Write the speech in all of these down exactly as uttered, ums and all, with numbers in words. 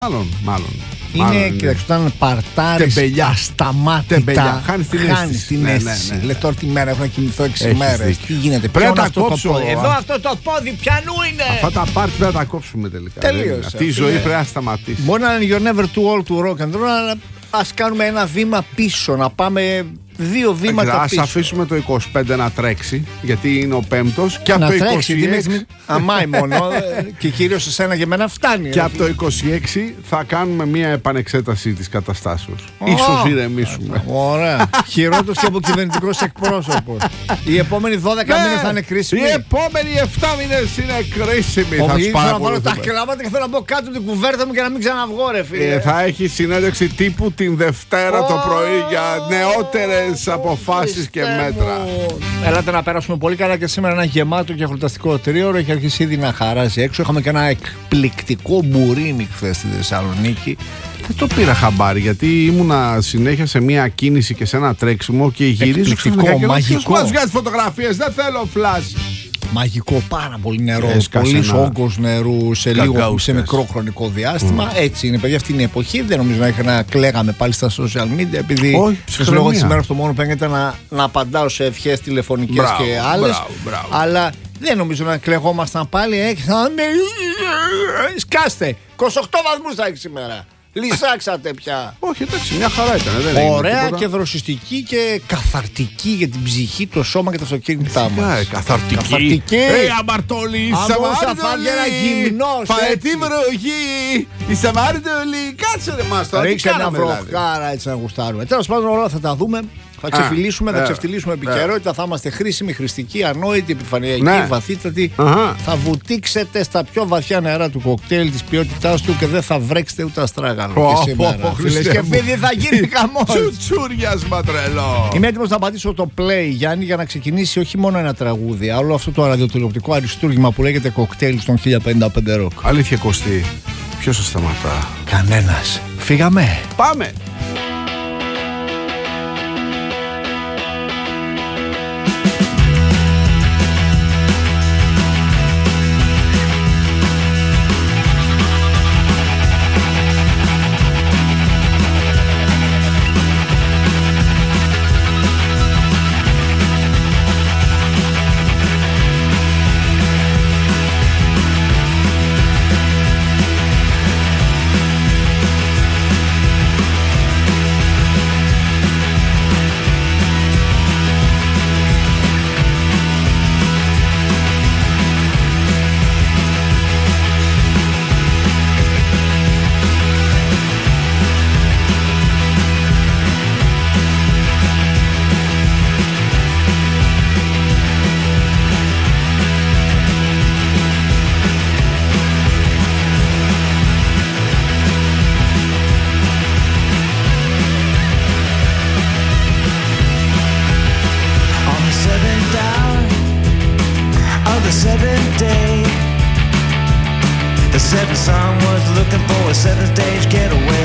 Μάλλον, μάλλον. Είναι, κοιτάξτε, όταν παρτάρεις ασταμάτητα, χάνεις την χάνεις την ναι, αίσθηση. ναι, ναι. Λες τώρα τη μέρα έχω να κοιμηθώ έξι Έχεις μέρες. δίκιο. Τι γίνεται, πρέπει ποιο να αυτό κόψω, το πόδι. α. Εδώ αυτό το πόδι πιανού είναι. Αυτά τα πάρτι πρέπει να τα κόψουμε τελικά. Τελείωσε. Αυτή η ζωή πρέπει να σταματήσει. Μπορεί να είναι you're never too old to rock and roll, αλλά ας κάνουμε ένα βήμα πίσω, να πάμε δύο βήματα Ας πίσω. αφήσουμε το είκοσι πέντε να τρέξει, γιατί είναι ο πέμπτος. Και από να το τρέξει, είκοσι έξι. αμάι μόνο. Και κυρίως σε σένα και εμένα φτάνει. Και από το είκοσι έξι θα κάνουμε μια επανεξέταση της καταστάσεως. Oh. Ίσως ηρεμήσουμε. Ωραία. Χειρότερος και από κυβερνητικός εκπρόσωπος. Οι επόμενοι δώδεκα Ναι. μήνες θα είναι κρίσιμοι. Οι επόμενοι επτά μήνες είναι κρίσιμοι. Θα τους Θέλω να βάλω τα παρακολουθούμε. κλάματα και θέλω να μπω κάτω την κουβέρτα μου και να μην ξαναβγώ, ρε φίλε. Ε, θα έχει συνέντευξη τύπου την Δευτέρα το Oh. πρωί για νεότερες αποφάσεις και Χριστέ μέτρα. μου. Ελάτε να περάσουμε πολύ καλά και σήμερα ένα γεμάτο και χορταστικό τρίωρο. Έχει αρχίσει ήδη να χαράζει έξω. Είχαμε και ένα εκπληκτικό μπουρίνι χθες στη Θεσσαλονίκη. Δεν το πήρα χαμπάρι γιατί ήμουνα συνέχεια σε μια κίνηση και σε ένα τρέξιμο και γυρίζω Εκπληκτικό, ξαφνικά και λέω, μαγικό. ποιος μας βγάζει φωτογραφίες, δεν θέλω φλας. Μαγικό, πάρα πολύ νερό. Έσκασε Πολύ ένα όγκος νερού σε, λίγο, καγκάουστες. σε μικρό χρονικό διάστημα. Mm. Έτσι είναι, παιδιά, αυτή είναι η εποχή. Δεν νομίζω να είχα να κλαίγαμε πάλι στα social media. Επειδή Όχι, σας ψυχραιμία. λόγω τη ημέρα το μόνο που έγινε να, να απαντάω σε ευχές τηλεφωνικές Μπράβο, και άλλες. μπράβο, μπράβο. Αλλά δεν νομίζω να κλαιγόμασταν πάλι. Έχει, σκάστε! είκοσι οκτώ βαθμούς θα έχει σήμερα. Λυσάξατε πια. Όχι, εντάξει, μια χαρά ήταν. Δεν έγινε Ωραία τίποτα. και δροσιστική και καθαρτική για την ψυχή, το σώμα και τα αυτοκίνητά Ε, μας. καθαρτική. Καθαρτική. Ε, αμαρτωλή, Άμα Σαμάριτολη. όσα φάγερα γυμνός, Φαετή έτσι. βροχή. Η Σαμάριτολη. Κάτσε ρε μας τώρα. Τι Ρίξε μια κάναμε δηλαδή. βροχάρα έτσι να γουστάρουμε. Τέλος πάντων, όλα θα τα δούμε. Θα ξεφυλίσουμε, θα ε, ξεφτυλίσουμε ε. επικαιρότητα. Θα είμαστε χρήσιμοι, χρηστικοί, ανόητοι, επιφανειακοί, Ναι. βαθύτατοι. Αχα. Θα βουτήξετε στα πιο βαθιά νερά του κοκτέιλ, της ποιότητάς του και δεν θα βρέξετε ούτε αστράγαλο. Πω, Και πω, σήμερα. πω, Φίλες Χριστέ και μου. φίλοι, θα γίνει χαμός. Τσουτσούριασμα τρελό. Είμαι έτοιμος να πατήσω το play, Γιάννη, για να ξεκινήσει όχι μόνο ένα τραγούδι, αλλά όλο αυτό το ραδιοτηλεοπτικό αριστούργημα που λέγεται κοκτέιλ στον χίλια πενήντα πέντε ροκ. Αλήθεια, Κωστή. Ποιος σας σταματά. Κανένας. Φύγαμε. Πάμε. On the seventh hour of the seventh day, the seventh son was looking for a seventh stage getaway.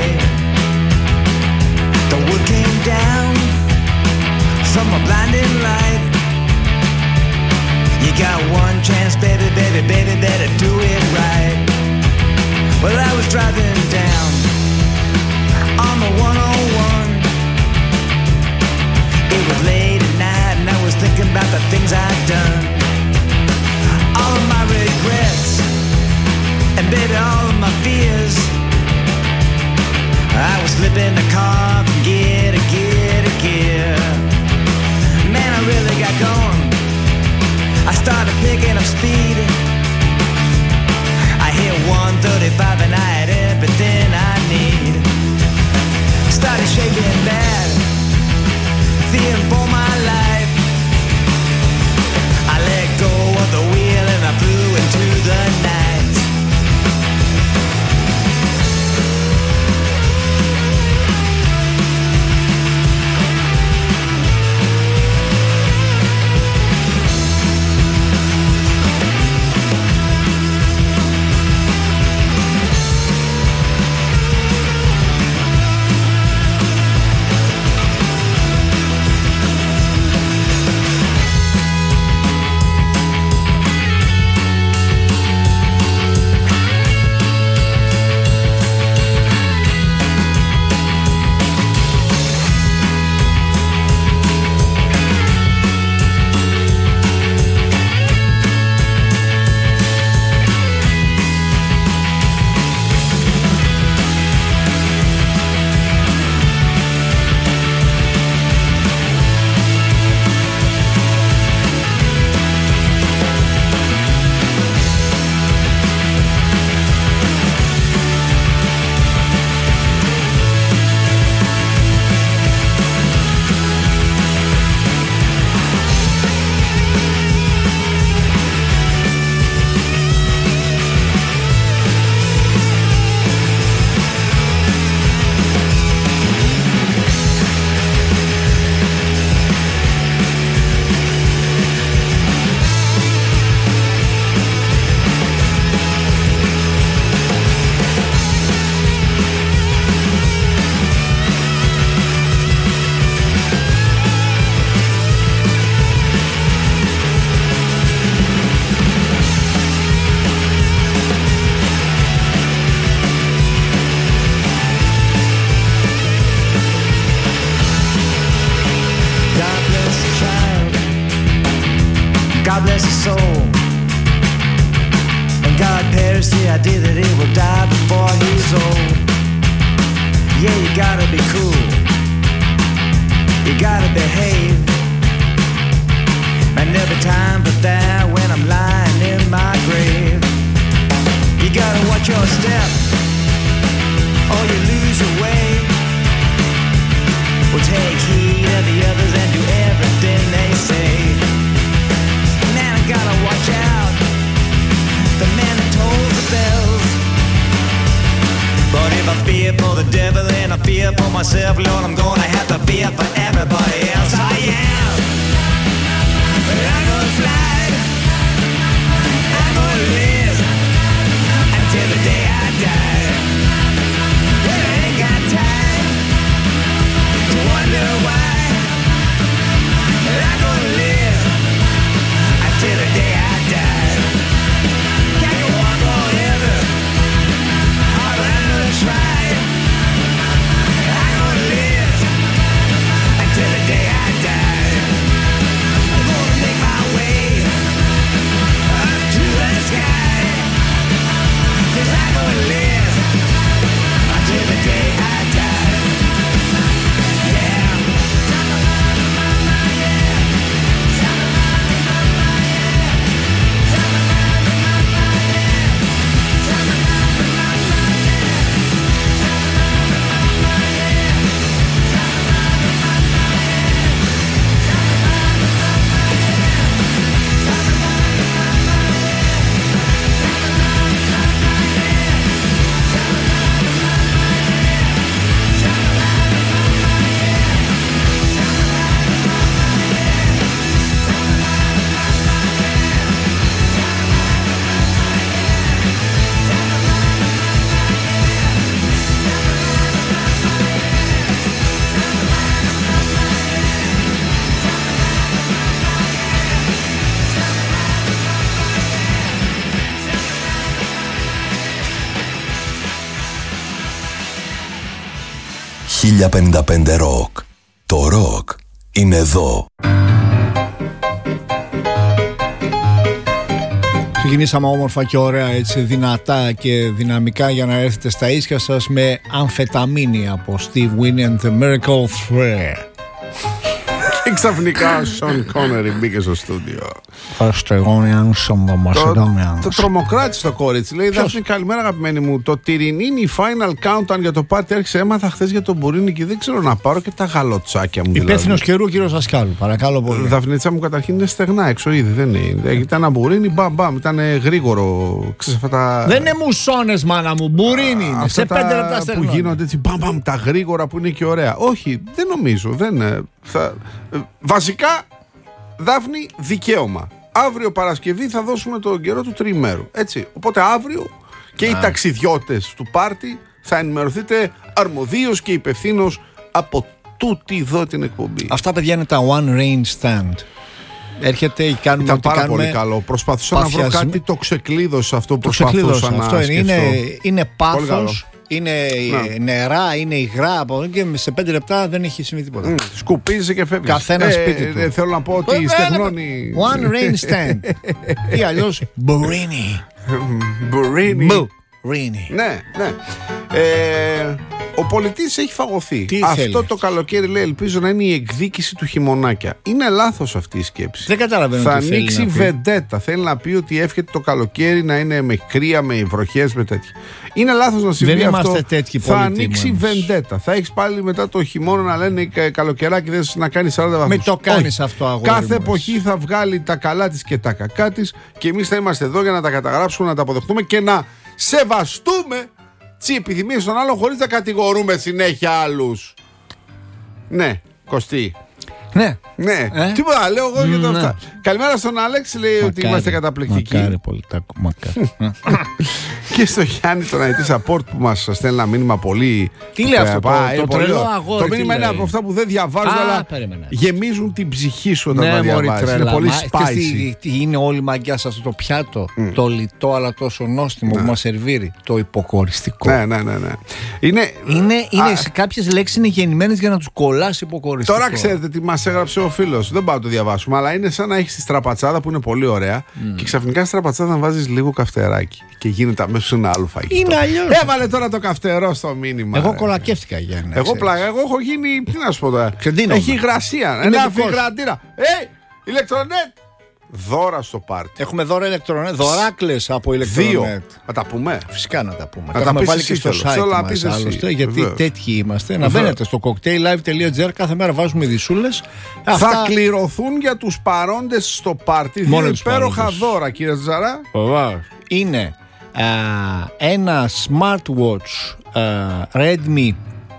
The wood came down from a blinding light. You got one chance, baby, baby, baby, better do it right. Well, I was driving down on the one oh one. It was late at night and I was thinking about the things I'd done. All of my regrets and baby all of my fears. I was slipping the car from gear to gear to gear. Man, I really got going. I started picking up speed. I hit one thirty-five and I had everything I need. Started shaking bad, fearing for my life. I let go of the wheel and I flew into the night. idea that he will die before he's old. Yeah, you gotta be cool, you gotta behave. And every time but that when I'm lying in my grave, you gotta watch your step or you lose your way. Well, take heed of the others and do everything they say. Man, I gotta watch out, the man that tolls the bells. But if I fear for the devil, then I fear for myself. Lord, I'm gonna have to fear for everybody else. I am. I'm gonna fly, I'm gonna live until the day I die. Well, I ain't got time to wonder why. I'm gonna live until the day I die. Can you walk forever? All I'm gonna try. I'm gonna live until the day I die. I'm gonna make my way up to the sky. 'Cause I'm gonna live until the day I die. Yeah. χίλια πενήντα πέντε Rock. Το rock είναι εδώ. Ξεκινήσαμε όμορφα και ωραία, έτσι δυνατά και δυναμικά για να έρθετε στα ίσια σας με αμφεταμίνη από Steve Winnie and the Miracle Thread. Και ξαφνικά ο Σον Κόνερι μπήκε στο στούντιο. Australians and the Macedonians. Το τρομοκράτησε το κόριτσι. Λέει: Δάφνη, καλημέρα αγαπημένη μου. Το τυρινίνι final countdown για το πάρτι άρχισε. Έμαθα χθες για τον Μπουρίνι και δεν ξέρω να πάρω και τα γαλοτσάκια μου. Υπεύθυνος δηλαδή. καιρού, κύριο Σασκάλου. Παρακαλώ πολύ. Δαφνίτσα μου καταρχήν είναι στεγνά έξω ήδη. Δεν είναι. Ήταν ένα Μπουρίνι, μπαμ μπαμ. Ήταν γρήγορο. Ξέρεις, αυτά τα... Δεν είναι μουσώνες, μάνα μου. Μπουρίνι είναι. Σε πέντε λεπτά στεγνά. Που γίνονται έτσι μπαμ μπαμ, τα γρήγορα που είναι και ωραία. Όχι, δεν νομίζω. Δεν, θα... Βασικά, Δάφνη, δικαίωμα. Αύριο Παρασκευή θα δώσουμε τον καιρό του τριημέρου. Έτσι. Οπότε αύριο και Α. οι ταξιδιώτες του πάρτι θα ενημερωθείτε αρμοδίως και υπευθύνως από τούτη εδώ την εκπομπή. Αυτά, παιδιά, είναι τα One Rain Stand. Έρχεται ή κάνουμε. Ήταν πάρα κάνουμε πολύ καλό. Προσπαθούσα παθιασμ... να βρω κάτι το ξεκλείδωσα αυτό που το προσπαθούσα να αυτό σκεφτώ. Είναι, είναι πάθος, είναι να. νερά, είναι υγρά και σε πέντε λεπτά δεν έχει συμβεί τίποτα. Mm, σκουπίζει και φεύγει. Καθένα ε, σπίτι του. Ε, θέλω να πω ότι ε, στεγνώνει. One Rain Stand. Ή αλλιώς Μπουρίνι. Μπουρίνι. Μπουρίνι. Ναι, ναι. Ε, ο πολιτής έχει φαγωθεί. Τι αυτό θέλεις? Το καλοκαίρι, λέει, ελπίζω να είναι η εκδίκηση του χειμωνάκια. Είναι λάθος αυτή η σκέψη. Δεν καταλαβαίνω. Θα τι ανοίξει θέλει βεντέτα. Θέλει να πει ότι εύχεται το καλοκαίρι να είναι με κρύα, με βροχές, με τέτοια. Είναι λάθος να συμβεί δεν αυτό. Τέτοιοι θα ανοίξει βεντέτα. Θα έχεις πάλι μετά το χειμώνα να λένε καλοκαιράκι δεν να κάνει σαράντα βαθμούς. Μην το κάνεις αυτό, αγόρι. Κάθε μου, εποχή θα βγάλει τα καλά της και τα κακά της και εμείς θα είμαστε εδώ για να τα καταγράψουμε, να τα αποδεχτούμε και να σεβαστούμε τις επιθυμίες των άλλων χωρίς να κατηγορούμε συνέχεια άλλους. Ναι, Κωστή. Ναι. Ναι. Ε? Τίποτα, λέω εγώ για το ναι. αυτά. Καλημέρα στον Άλεξ, λέει μακάρι, ότι είμαστε καταπληκτικοί. Μακάρι, Πολιτάκο, μακάρι. Και στο Γιάννη, τον άι τι support που μας στέλνει ένα μήνυμα πολύ. Τι λέει αυτό, πά, το, το τρελό αγόρι. Το μήνυμα είναι από αυτά που δεν διαβάζω, αλλά περίμενε. γεμίζουν την ψυχή σου όταν ναι, τα διαβάζεις. Είναι πολύ spicy. Τι είναι όλη η μαγιά σε αυτό το πιάτο, mm. το λιτό αλλά τόσο νόστιμο ναι. που μας σερβίρει. Το υποκοριστικό. Ναι, ναι, ναι. ναι. Είναι, είναι, είναι α, κάποιες λέξεις είναι γεννημένες για να τους κολλάς υποκοριστικό. Τώρα ξέρετε τι μας έγραψε ο ο φίλος. Δεν πάω να το διαβάσουμε, αλλά είναι σαν να έχεις τη στραπατσάδα που είναι πολύ ωραία mm. και ξαφνικά στη στραπατσάδα να βάζεις λίγο καυτεράκι και γίνεται αμέσως ένα άλλο φαγητό. Είναι αλλιώς. Έβαλε τώρα το καυτερό στο μήνυμα. Εγώ ρε. κολακεύτηκα Γιάννη. Εγώ πλάκα, εγώ έχω γίνει. Τι να σου πω τώρα. Ξεντίνομαι. Έχει υγρασία. Ένα αφιγραντήρα. Ε, ηλεκτρονέτ. Δώρα στο πάρτι. Έχουμε δώρα ηλεκτρονέτ, δωράκλες από ηλεκτρονέτ. Δύο. Να τα πούμε. Φυσικά να τα πούμε. Να τα τα έχουμε πεις βάλει εσύ και στο θέλω. site Θέλω να μας πεις εσύ. άλλωστε, γιατί Βεβαίως. τέτοιοι είμαστε. Να Βεβαίως. μπαίνετε στο cocktaillive τελεία gr, κάθε μέρα βάζουμε ειδισούλες. Θα Αυτά... κληρωθούν για τους παρόντες στο πάρτι δύο Μόνο τους υπέροχα παρόντες. δώρα, κύριε Τζαρά. Είναι α, ένα smartwatch α, Redmi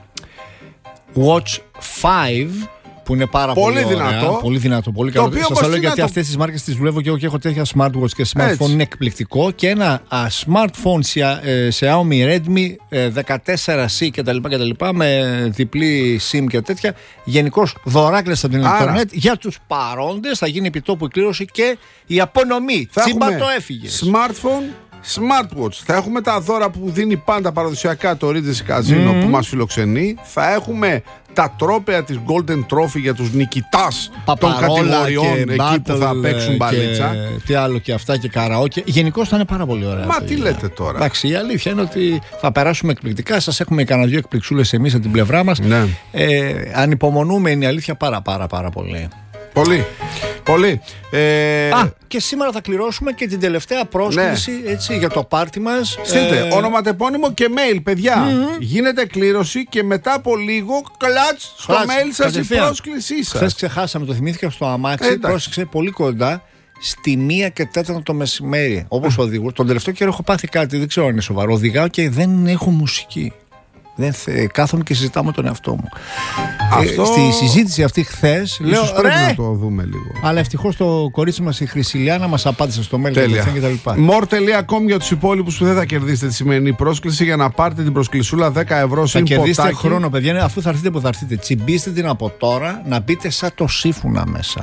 Watch πέντε που είναι πάρα Πολύ πολύ, ωραία, δυνατό. πολύ δυνατό, πολύ Το καλό. οποίο Σας το λέω κοστίζει γιατί το- αυτές τις μάρκες τις δουλεύω και εγώ και έχω τέτοια smartwatch και smartphone, Έτσι. είναι εκπληκτικό. Και ένα α, smartphone σε, ε, Xiaomi Redmi ε, δεκατέσσερα σι κτλ, κτλ με διπλή SIM και τέτοια. Γενικώς δωράκλες από την Άρα. Ιντερνετ για τους παρόντες. Θα γίνει επιτόπου η κλήρωση και η απονομή. Θα Τσίμπα έχουμε το έφυγες. smartphone, smartwatch. Θα έχουμε τα δώρα που δίνει πάντα παραδοσιακά το Regency Casino Mm. που μας φιλοξενεί. Θα έχουμε τα τρόπαια της Golden Trophy για τους νικητάς των Παπαρόλα κατηγοριών και εκεί που θα battle, παίξουν και μπαλίτσα. τι άλλο και αυτά και καραόκε. Γενικώς θα είναι πάρα πολύ ωραία. Μα παιδιά. τι λέτε τώρα. Εντάξει, η αλήθεια είναι ότι θα περάσουμε εκπληκτικά. Σας έχουμε κανένα δυο εκπληξούλες εμείς από την πλευρά μας. Ναι. Ε, ανυπομονούμε, είναι η αλήθεια, πάρα πάρα πάρα πολύ. Πολύ. Πολύ. Ε, Α, και σήμερα θα κληρώσουμε και την τελευταία πρόσκληση Ναι. έτσι, για το πάρτι μας. Στείλτε Ε, όνοματεπώνυμο και mail, παιδιά. Γίνεται κλήρωση και μετά από λίγο κλατς στο Κλατς, mail σας η κατευθείαν. πρόσκλησή σας. Χθες ξεχάσαμε, το θυμήθηκα στο αμάξι. Ε, εντάξει. Πρόσεξε πολύ κοντά. Στη μία και τέταρτο το μεσημέρι. Όπως οδηγώ. Τον τελευταίο καιρό έχω πάθει κάτι, δεν ξέρω αν είναι σοβαρό. Οδηγάω και δεν έχω μουσική. Δεν θε, κάθομαι και συζητάω με τον εαυτό μου. Αυτό- Ε, στη συζήτηση αυτή χθες λέω Ίσως πρέπει ρε! να το δούμε λίγο. Αλλά ευτυχώς το κορίτσι μας η Χρυσιλιάνα μας απάντησε στο mail Τέλεια. κτλ. more τελεία com για τους υπόλοιπους που δεν θα κερδίσετε τη σημερινή πρόσκληση για να πάρετε την προσκλησούλα δέκα ευρώ Θα συν κερδίσετε ποτάκι. χρόνο, παιδιά, αφού θα έρθετε που θα έρθετε. Τσιμπήστε την από τώρα να μπείτε σαν το σύμφωνα μέσα.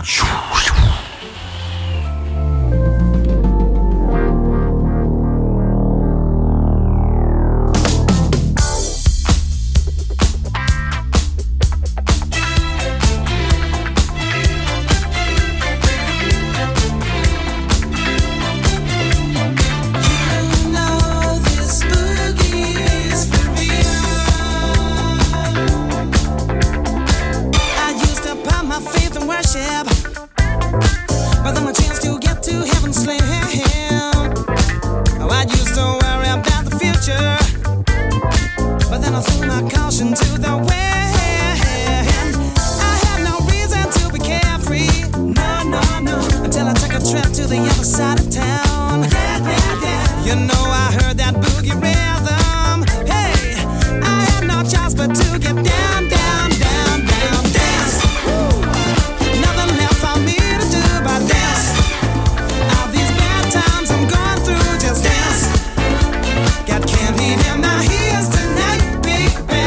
Trip to the other side of town. Yeah, yeah, yeah. You know I heard that boogie rhythm. Hey, I had no choice but to get down, down, down, down, dance. Woo. Nothing left for me to do but dance. All these bad times I'm going through, just dance. Got candy in my ears tonight, baby.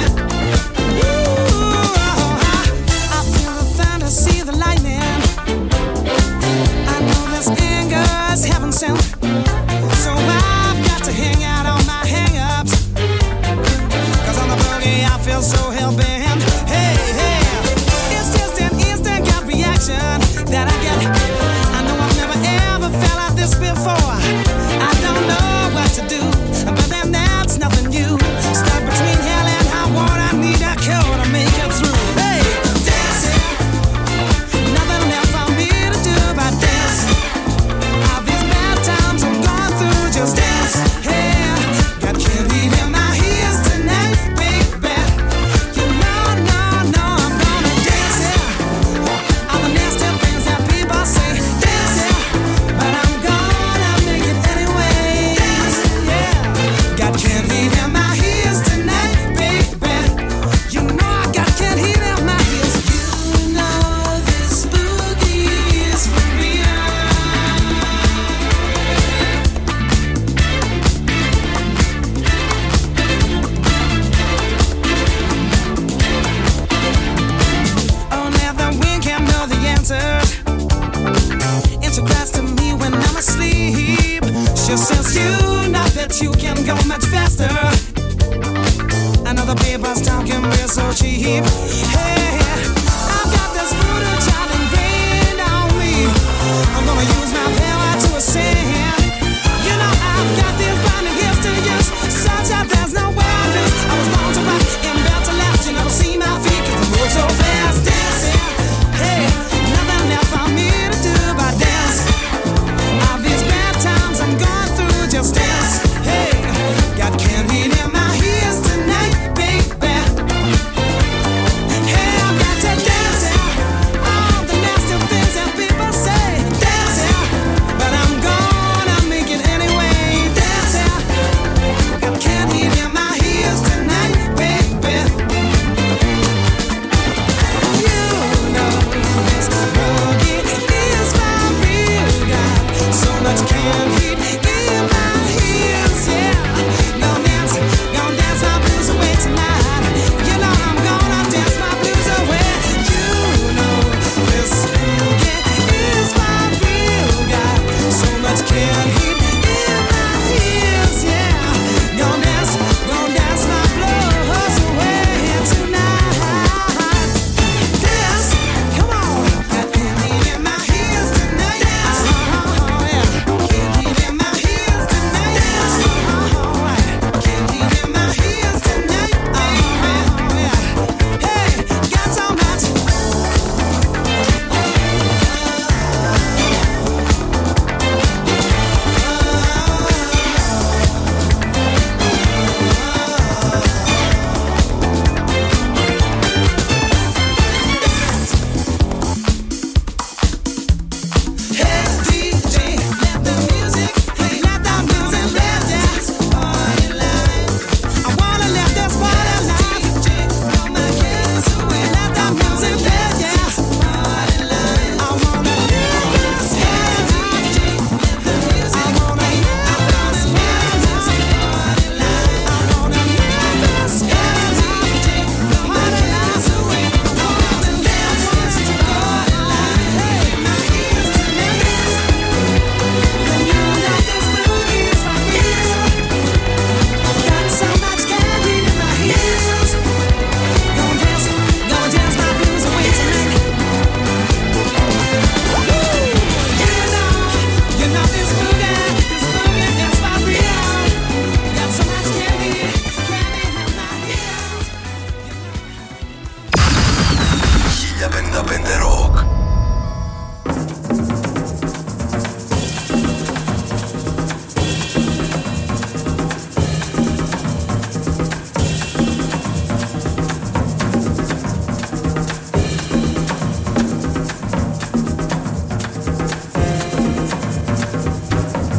Ooh, I, I feel the thunder, see the lightning. I know this anger is heaven sent. So I've got to hang out on my hang-ups. Cause on the boogie I feel so hell-bent. Hey, hey, it's just an instant gut reaction that I get. I know I've never ever felt like this before. I don't know what to do, but then that's nothing new. Stuck between hell and high water, I need a cure to make it through. Hey, dancing, nothing left for me to do but dance. All these bad times I'm going through, just dance. Hey, got candy in my ears tonight, baby. You know, no, no, I'm gonna dance, yeah. All the nasty things that people say, dance, yeah. But I'm gonna make it anyway. Dance, yeah. Got candy in my ears tonight, baby. You know I got candy in my ears. You know this boogie is for real. Only the wind can know the answers. Answer cries to me when I'm asleep. She says you know that you can go much faster. Another paper's talk can be so cheap. Hey, I've got this voodoo child in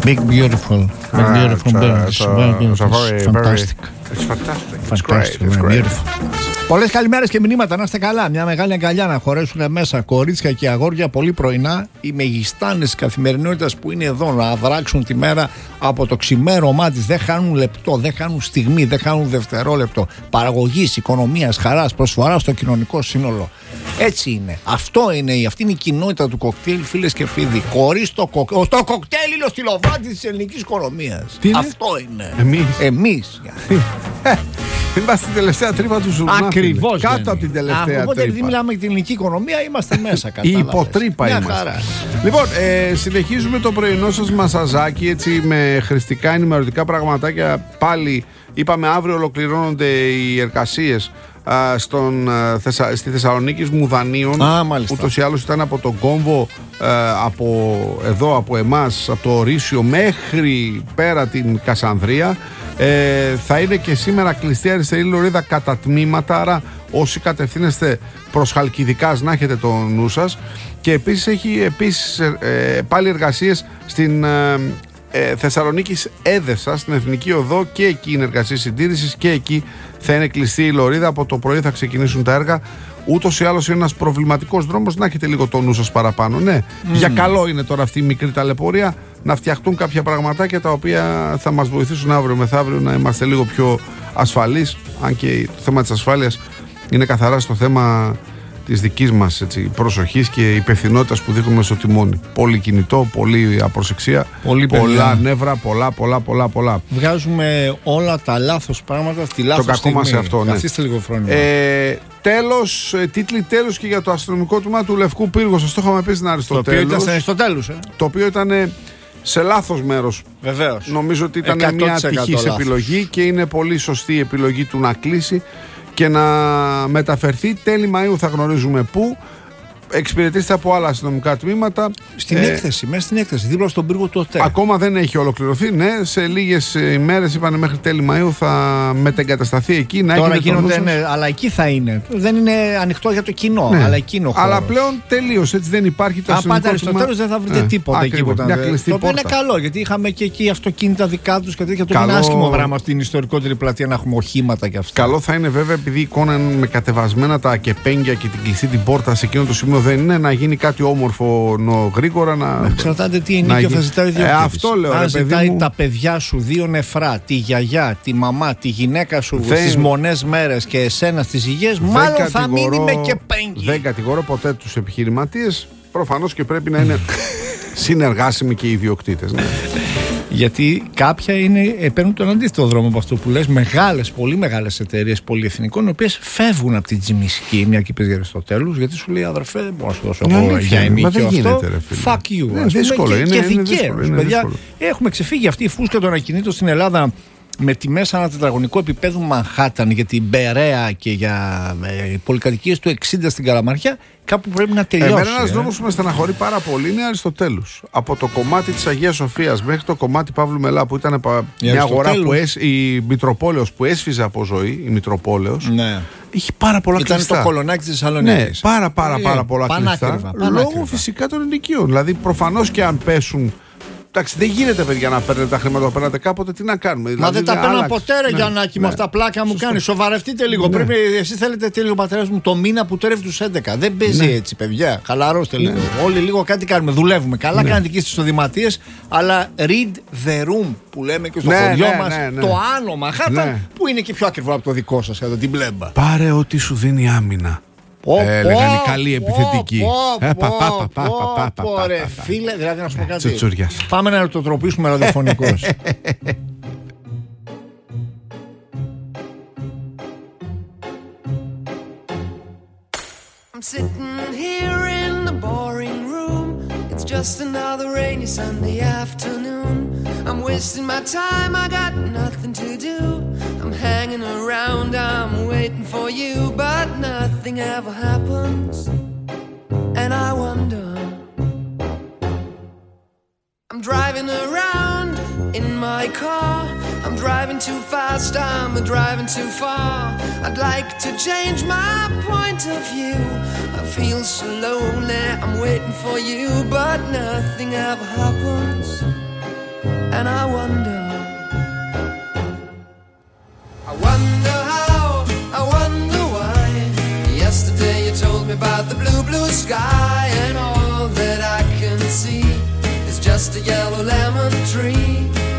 Big beautiful, big Uh, beautiful it's, uh, birds. it's, uh, Very it's a beautiful. very, It's fantastic. very- It's fantastic. It's Fantastic, great. It's very great. beautiful. Πολλές καλημέρες και μηνύματα, να είστε καλά. Μια μεγάλη αγκαλιά να χωρέσουν μέσα κορίτσια και αγόρια πολύ πρωινά. Οι μεγιστάνες της καθημερινότητας που είναι εδώ να αδράξουν τη μέρα από το ξημέρωμά της. Δεν χάνουν λεπτό, δεν χάνουν στιγμή, δεν χάνουν δευτερόλεπτο. Παραγωγής, οικονομίας, χαράς, προσφορά στο κοινωνικό σύνολο. Έτσι είναι. Αυτό είναι, αυτή είναι η κοινότητα του κοκτέιλ, φίλες και φίλοι. Χωρίς το κοκτέιλ. Το κοκτέιλ είναι ο στυλοβάτης της ελληνικής οικονομίας. Τι είναι? Αυτό είναι. Εμείς. Εμείς. Είμαστε στην τελευταία τρύπα του ζουρνά. Ακριβώς. Κάτω δεν από την είναι. τελευταία Α, οπότε επειδή τρύπα. μιλάμε για την ελληνική οικονομία, είμαστε μέσα. Η κατάλαβες. υποτρύπα Μια είμαστε. χαρά. Λοιπόν, ε, συνεχίζουμε το πρωινό σας μασαζάκι έτσι με χρηστικά ενημερωτικά πραγματάκια. Πάλι είπαμε αύριο ολοκληρώνονται οι εργασίες α, στον, α, Θεσσα, στη Θεσσαλονίκη Μουδανίων. Α, μάλιστα. Ούτως ή άλλως ήταν από τον κόμβο α, από εδώ από εμάς, από το Ορίσιο μέχρι πέρα την Κασανδρία. Ε, θα είναι και σήμερα κλειστή αριστερή λωρίδα κατά τμήματα, άρα όσοι κατευθύνεστε προς Χαλκιδικάς να έχετε το νου σας. Και επίσης έχει επίσης, ε, πάλι εργασίες στην ε, ε, Θεσσαλονίκης Έδεσα, στην Εθνική Οδό, και εκεί είναι εργασίες συντήρησης και εκεί θα είναι κλειστή η λωρίδα. Από το πρωί θα ξεκινήσουν τα έργα. Ούτως ή άλλως είναι ένας προβληματικός δρόμος, να έχετε λίγο το νου σας παραπάνω. Ναι, mm. για καλό είναι τώρα αυτή η μικρή ταλαιπωρία, να φτιαχτούν κάποια πραγματάκια τα οποία θα μας βοηθήσουν αύριο μεθαύριο να είμαστε λίγο πιο ασφαλείς. Αν και το θέμα της ασφάλειας είναι καθαρά στο θέμα της δικής μας έτσι, προσοχής και υπευθυνότητας που δείχνουμε στο τιμόνι. Πολύ κινητό, πολύ απροσεξία, Πολύ πολλά παιδιά. νεύρα, πολλά, πολλά, πολλά, πολλά. Βγάζουμε όλα τα λάθος πράγματα στη λάθος κακό στιγμή. μας σε αυτό, ναι. Καθίστε λίγο φρόνημα. Ε, τέλος, ε, τίτλοι τέλος και για το αστυνομικό τμήμα του Λευκού Πύργου. Σας το είχαμε πει στην το οποίο Αριστοτέλους. ήταν στο τέλος. Ε. Το οποίο ήταν σε λάθος μέρος. Βεβαίως. Νομίζω ότι ήταν εκατό μια τοις εκατό ατυχής λάθος. επιλογή και είναι πολύ σωστή η επιλογή του να κλείσει και να μεταφερθεί. Τέλη Μαΐου θα γνωρίζουμε πού. Εξυπηρετήστε από άλλα αστυνομικά τμήματα. Στην Ε, έκθεση, μέσα στην έκθεση, δίπλα στον πύργο του ΟΤΕ. Ακόμα δεν έχει ολοκληρωθεί. Ναι, σε λίγες ημέρες, είπανε μέχρι τέλη Μαΐου, θα μετεγκατασταθεί εκεί. Να Τώρα έχετε το νου γίνονται, σας. ναι, αλλά εκεί θα είναι. Δεν είναι ανοιχτό για το κοινό, Ναι. αλλά εκεί είναι ο χώρος. Αλλά πλέον τελείωσε, έτσι δεν υπάρχει το Αν αστυνομικό πάτε στο τμήμα. τέλος δεν θα βρείτε Ε, τίποτα εκεί ακριβώς, που μια ήταν. κλειστή Το οποίο είναι πόρτα. καλό, γιατί είχαμε και εκεί αυτοκίνητα δικά τους και τέτοια. Το Καλό. είναι άσχημο πράγμα στην ιστορικότερη πλατεία να έχουμε οχήματα και αυτά. Καλό θα είναι βέβαια, επειδή η εικόνα είναι με κατεβασμένα τα κεπέγγια και την κλειστή την πόρτα σε εκείνο το σημείο, δεν είναι να γίνει κάτι όμορφο νο, γρήγορα. Να... Εξαρτάται τι να ενίκιο γίνει. θα ζητάει ο Ε, ιδιοκτήτης. αυτό λέω, Αν ρε παιδί ζητάει μου. τα παιδιά σου, δύο νεφρά, τη γιαγιά, τη μαμά, τη γυναίκα σου Δεν- στις μονές μέρες και εσένα στις υγιές, Δεν μάλλον θα μείνει κατηγορώ- με κεπέγγι. Δεν κατηγορώ ποτέ τους επιχειρηματίες. Προφανώς και πρέπει να είναι συνεργάσιμοι και οι ιδιοκτήτες. Ναι. Γιατί κάποια είναι, ε, παίρνουν τον αντίθετο δρόμο από αυτό που λες. Μεγάλες, πολύ μεγάλες εταιρείες πολυεθνικών, οι οποίες φεύγουν από την τζιμισκή, μια και είπες για Αριστοτέλους, γιατί σου λέει αδερφέ, δεν μπορώ να σου δώσω Είναι εγώ αλήθεια, για μα ενίκιο δεν αυτό. γίνεται, ρε φίλε. Fuck you. Είναι ας πούμε, δύσκολο, και, είναι- και είναι δικαίως, δύσκολο, είναι παιδιά. δύσκολο. Έχουμε ξεφύγει αυτή η φούσκα των ακινήτων στην Ελλάδα με τιμές ανά τετραγωνικό επίπεδου Μανχάταν για την Μπερέα και για ε, πολυκατοικίες του εξήντα στην Καλαμαριά. Κάπου πρέπει να τελειώσει. Εμένα ένας ε. δρόμος που με στεναχωρεί πάρα πολύ είναι Αριστοτέλους. Από το κομμάτι της Αγίας Σοφίας μέχρι το κομμάτι Παύλου Μελά, που ήταν πα- Η μια αγορά Αριστοτέλους. που έσ, η Μητροπόλεως που έσφιζε από ζωή, η Μητροπόλεως, Ναι. έχει πάρα πολλά Ήταν κλειστά. το κολονάκι της Ναι, Θεσσαλονίκης. πάρα πάρα Ε, πάρα πολλά πανάκριβα, κλειστά. πανάκριβα. Λόγω φυσικά των ενοικίων. Δηλαδή προφανώς και αν πέσουν. Εντάξει, δεν γίνεται, παιδιά, να παίρνετε τα χρήματα που παίρνετε κάποτε. Τι να κάνουμε. Μα Δηλαδή, δεν τα παίρνω άλλαξε. ποτέ, ρε Ναι, Γιαννάκη, ναι. με αυτά πλάκα μου Σωστό. κάνει. Σοβαρευτείτε λίγο. Ναι. Πρέπει, εσείς θέλετε τι λέει ο πατέρας μου, το μήνα που τρέφει τους έντεκα. Δεν παίζει Ναι. έτσι, παιδιά. Χαλαρώστε λίγο. Όλοι λίγο κάτι κάνουμε. Δουλεύουμε. Καλά Ναι. κάνετε εκεί στις οδηματίες, αλλά read the room που λέμε και στο Ναι, χωριό ναι, μας. ναι, ναι. Το άνω Μαχάταν, Ναι. που είναι και πιο ακριβό από το δικό σας εδώ, την μπλέμπα. Πάρε ό,τι σου δίνει άμυνα. Πω, Έλεγαν οι πω, καλοί πω, επιθετικοί. πω, Ε, πω, πα, πα, πα, πα, πω, πα, πα, πω, πα, ρε, πα, πα. φίλε, δηλαδή να σου πω κάτι. Τσουτσουριάς. Πάμε να το τροπήσουμε ραδιοφωνικώς. I'm sitting here in the boring room. It's just another rainy Sunday afternoon. I'm wasting my time, I got nothing to do. I'm hanging around, I'm waiting for you, but nothing ever happens. And I wonder, I'm driving around in my car. I'm driving too fast, I'm driving too far. I'd like to change my point of view. I feel so lonely, I'm waiting for you, but nothing ever happens. And I wonder, I wonder how, I wonder why. Yesterday you told me about the blue, blue sky, and all that I can see is just a yellow lemon tree.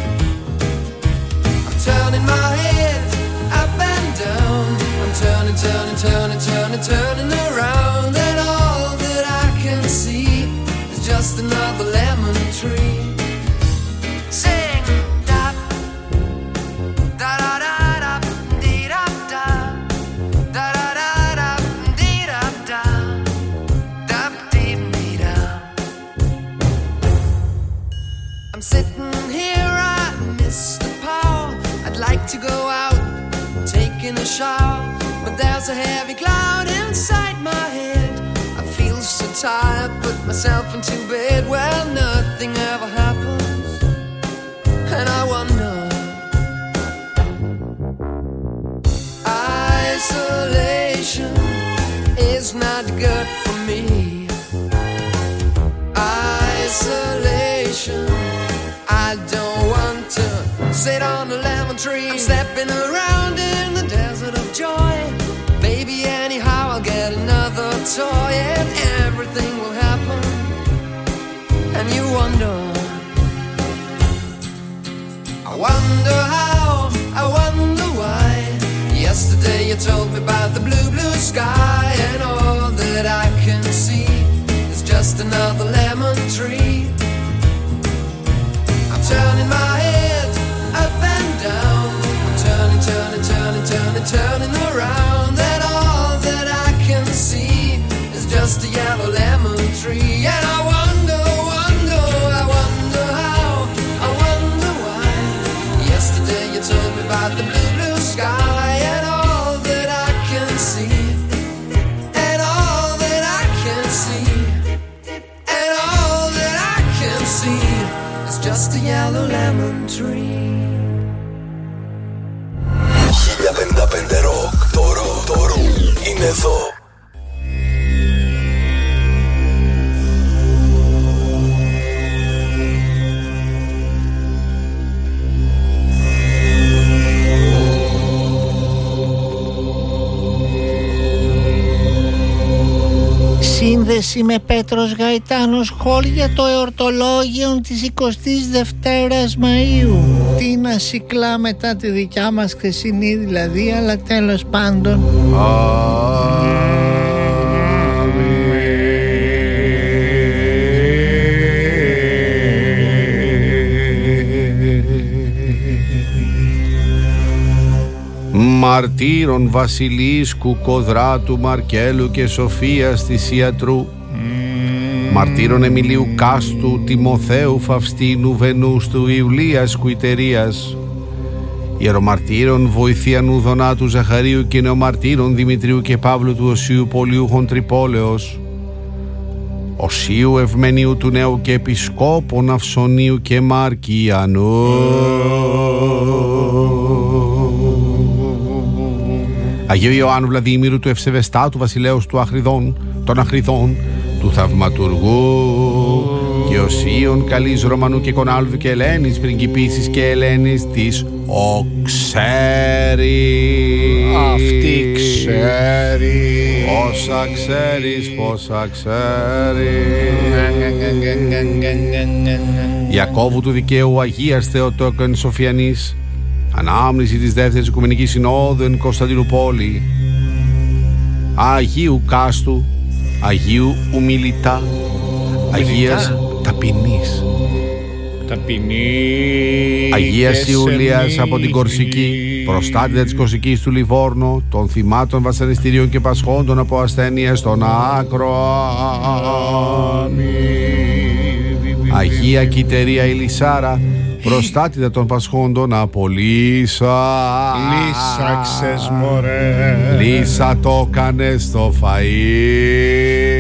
I'm turning my head up and down, I'm turning, turning, turning, turning, turning around, and all that I can see is just another lemon tree. Sing, da, da da da da, dee da da, da da da da, dee da da, da dee dee da. I'm sitting here, I miss the power. I'd like to go out, taking a shower, but there's a heavy cloud inside my head. I feel so tired, put myself into bed. Well, nothing ever happens, and I wonder. Isolation is not good for me. Isolation, I don't want to sit on a lemon tree. I'm stepping around in the desert of joy. Baby, anyhow I'll get another toy, and everything will happen. And you wonder, I wonder how, I wonder why. Yesterday you told me about the blue, blue sky, and all that I can see is just another lemon tree. I'm turning my head up and down, I'm turning, turning, turning, turning, turning around, and all that I can see is just a yellow lemon tree. And I wonder, wonder, I wonder how, I wonder why. Yesterday you told me about the blue, blue sky, and all that I can see, and all that I can see, and all that I can see is just a yellow lemon tree. χίλια πενήντα πέντε Rock. Το rock, το rock είναι εδώ. Σύνδεση με Πέτρος Γαϊτάνος Χολ για το εορτολόγιο της εικοστής δευτέρας Μαΐου. Τι να συκλά μετά τη δικιά μας χθεσινή δηλαδή, αλλά τέλος πάντων. Μαρτύρων Βασιλίσκου, Κοδράτου, Μαρκέλου και Σοφίας της Ιατρού, mm. Μαρτύρων Εμιλίου Κάστου, Τιμοθέου Φαυστίνου, Βενούστου, Ιουλίας Κουιτερίας, Ιερομαρτύρων Βοηθιανού Δονάτου Ζαχαρίου και Νεομαρτύρων Δημητρίου και Παύλου του Οσίου Πολιούχων Τρυπόλεως, Οσίου Ευμενίου του Νέου και Επισκόπων Αυσονίου και Μαρκιανού, Αγίου Ιωάννου Βλαδίμηρου του Ευσεβεστάτου Βασιλέως του Αχριδών, των Αχριδών, του Θαυματουργού και Οσίων Καλής Ρωμανού και Κονάλβου και Ελένης πριγκιπίσης και Ελένης της Οξέρη. Αυτή ξέρει. Πόσα ξέρεις, πόσα ξέρει. Ιακώβου του Δικαίου, Αγίας Θεοτόκον Σοφιανής, ανάμνηση της δεύτερης Οικουμενικής Συνόδου εν Κωνσταντινούπολη, Αγίου Κάστου, Αγίου Ουμιλητά, Αγίας Ταπεινής, Ταπεινή, Αγίας Ιουλίας από την Κορσική, προστάτητα της Κορσικής του Λιβόρνο, των θυμάτων βασανιστήριων και πασχόντων από ασθένειες στον άκρο. Αγία Κιτερία Ηλισάρα, προστάτητα των πασχόντων από Λύσα. Λύσαξες μωρέ. Λύσα το κάνες στο φαΐ.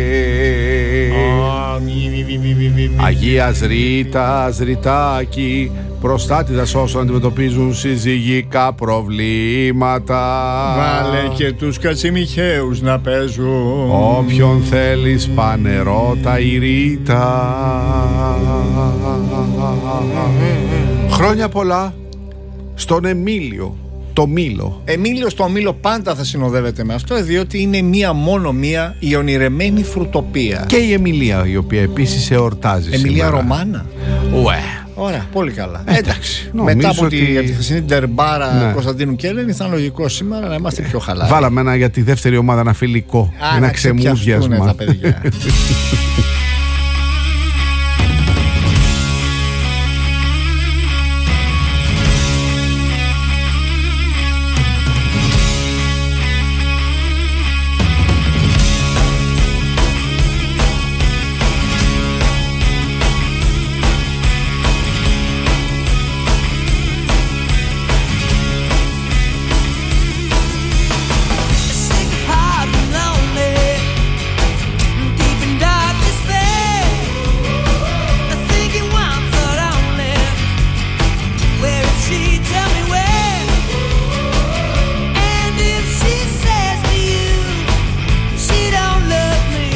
Αγία Ρίτα, Ρητάκι, προστάτητα όσων αντιμετωπίζουν συζυγικά προβλήματα. Βάλε και τους Κατσιμιχαίους να παίζουν. Όποιον θέλεις πανερώτα η Ρίτα. Χρόνια πολλά στον Εμίλιο, το Μήλο. Εμίλιος το Μήλο πάντα θα συνοδεύεται με αυτό, διότι είναι μία μόνο μία η ονειρεμένη φρουτοπία. Και η Εμιλία, η οποία επίσης εορτάζει Εμιλία σήμερα. Ρωμάνα. Ουε. Ωραία, πολύ καλά. Εντάξει. Μετά από ότι... τη, τη χθεσινή ντερμπάρα Ναι. Κωνσταντίνου και Έλενη, θα είναι λογικό σήμερα να είμαστε πιο χαλαροί. Βάλαμε ένα για τη δεύτερη ομάδα, ένα φιλικό. Α, ένα να ξεπιαστούνε ξεμούζιασμα. τα παιδιά. Sick, hard, and lonely, deep in dark despair. I think you want for only. Where is she? Tell me where. And if she says to you she don't love me,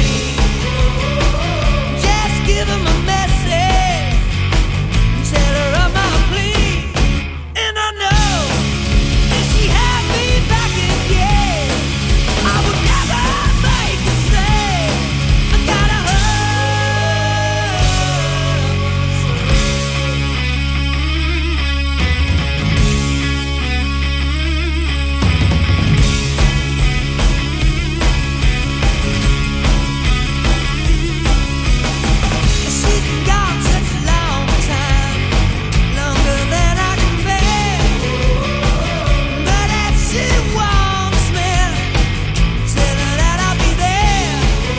just give him a message. Tell her of my plea. And I know if she had me back again, I would never make her say I gotta hurt. She's been gone such a long time, longer than I can bear. But if she wants me, tell her that I'll be there.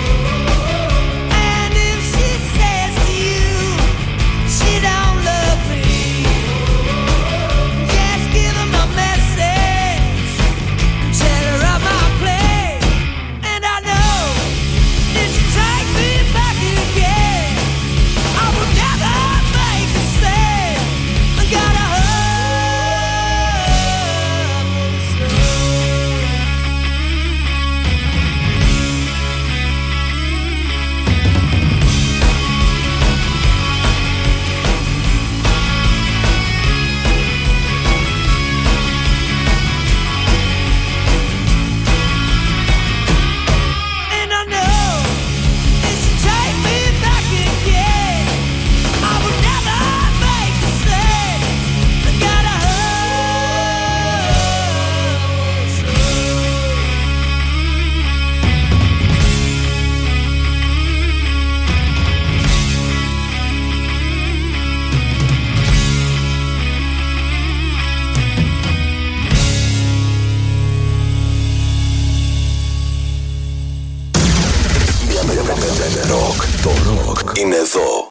And if she says to you she don't love me, just give her my message. Tell her of my play. And I know if she take me back again, I will never make her say I gotta hurt. And I know if she take me back again, I will never make her say I gotta Ροκ, το ροκ είναι εδώ.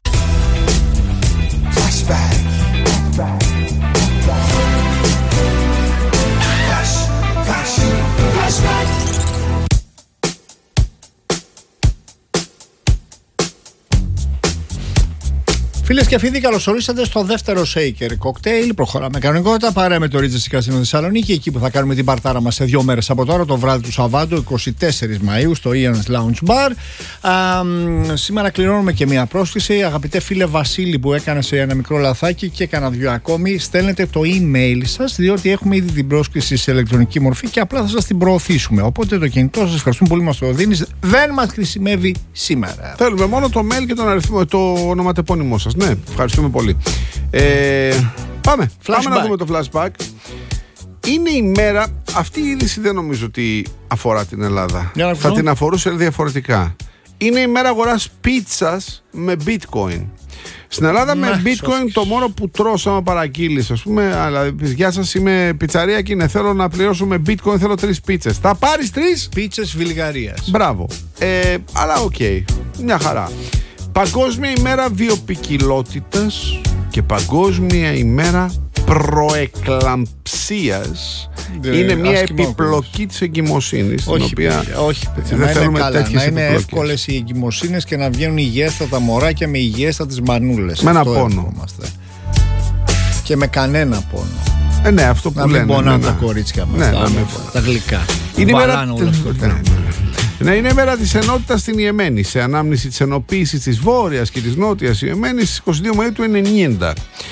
Φίλες και φίλοι, καλώς ορίσατε στο δεύτερο Shaker Cocktail. Προχωράμε κανονικότητα παρέα με το Regency Casino Θεσσαλονίκη, εκεί που θα κάνουμε την παρτάρα μας σε δύο μέρες από τώρα, το βράδυ του Σαββάτου, εικοστή τέταρτη Μαΐου, στο Ian's Lounge Bar. Α, σήμερα κληρώνουμε και μια πρόσκληση. Αγαπητέ φίλε Βασίλη, που έκανε σε ένα μικρό λαθάκι και έκανα δυο ακόμη, στέλνετε το email σας, διότι έχουμε ήδη την πρόσκληση σε ηλεκτρονική μορφή και απλά θα σας την προωθήσουμε. Οπότε το κινητό σας, ευχαριστούμε πολύ, μας το δίνεις. Δεν μας χρησιμεύει σήμερα. Θέλουμε μόνο το mail και τον αριθμό, το ονοματεπώνυμό σας. Ναι, ευχαριστούμε πολύ. Ε, πάμε. Πάμε να δούμε το flashback. Είναι η μέρα. Αυτή η είδηση δεν νομίζω ότι αφορά την Ελλάδα. Για να Θα βρω. την αφορούσε διαφορετικά. Είναι η μέρα αγοράς πίτσας με bitcoin. Στην Ελλάδα με Ναι, bitcoin σώθηκες. το μόνο που τρως άμα παραγγείλεις, ας πούμε, αλλά γεια σας, είμαι πιτσαρία και είναι, θέλω να πληρώσω με bitcoin, θέλω τρεις πίτσες. Θα πάρεις τρεις? Πίτσες Βιλγαρίας. Μπράβο. Ε, αλλά οκ. Μια χαρά. Παγκόσμια ημέρα βιοποικιλότητας και Παγκόσμια ημέρα προεκλαμψίας. Ε, Είναι μια άσχημο επιπλοκή της εγκυμοσύνης. την Όχι, οποία παιδιά, όχι, παιδιά. δεν Να είναι θέλουμε καλά, τέτοιες να είναι επιπλοκές. εύκολες οι εγκυμοσύνες και να βγαίνουν υγιέστατα μωράκια με υγιέστατες μανούλες. Με ένα Αυτό πόνο. ευχόμαστε. Και με κανένα πόνο. Ε, ναι, αυτό που Να μην λένε. πονάνε ναι, τα ναι. κορίτσια μας. Ναι, τα, ναι, ναι. τα γλυκά. Είναι η μέρα... Βαράνε όλα στο Ναι, τρένο. ναι. Ναι, είναι η μέρα της ενότητας στην Ιεμένη, σε ανάμνηση της ενοποίησης της Βόρειας και της Νότιας Ιεμένης στις είκοσι δύο Μαΐου του ενενήντα.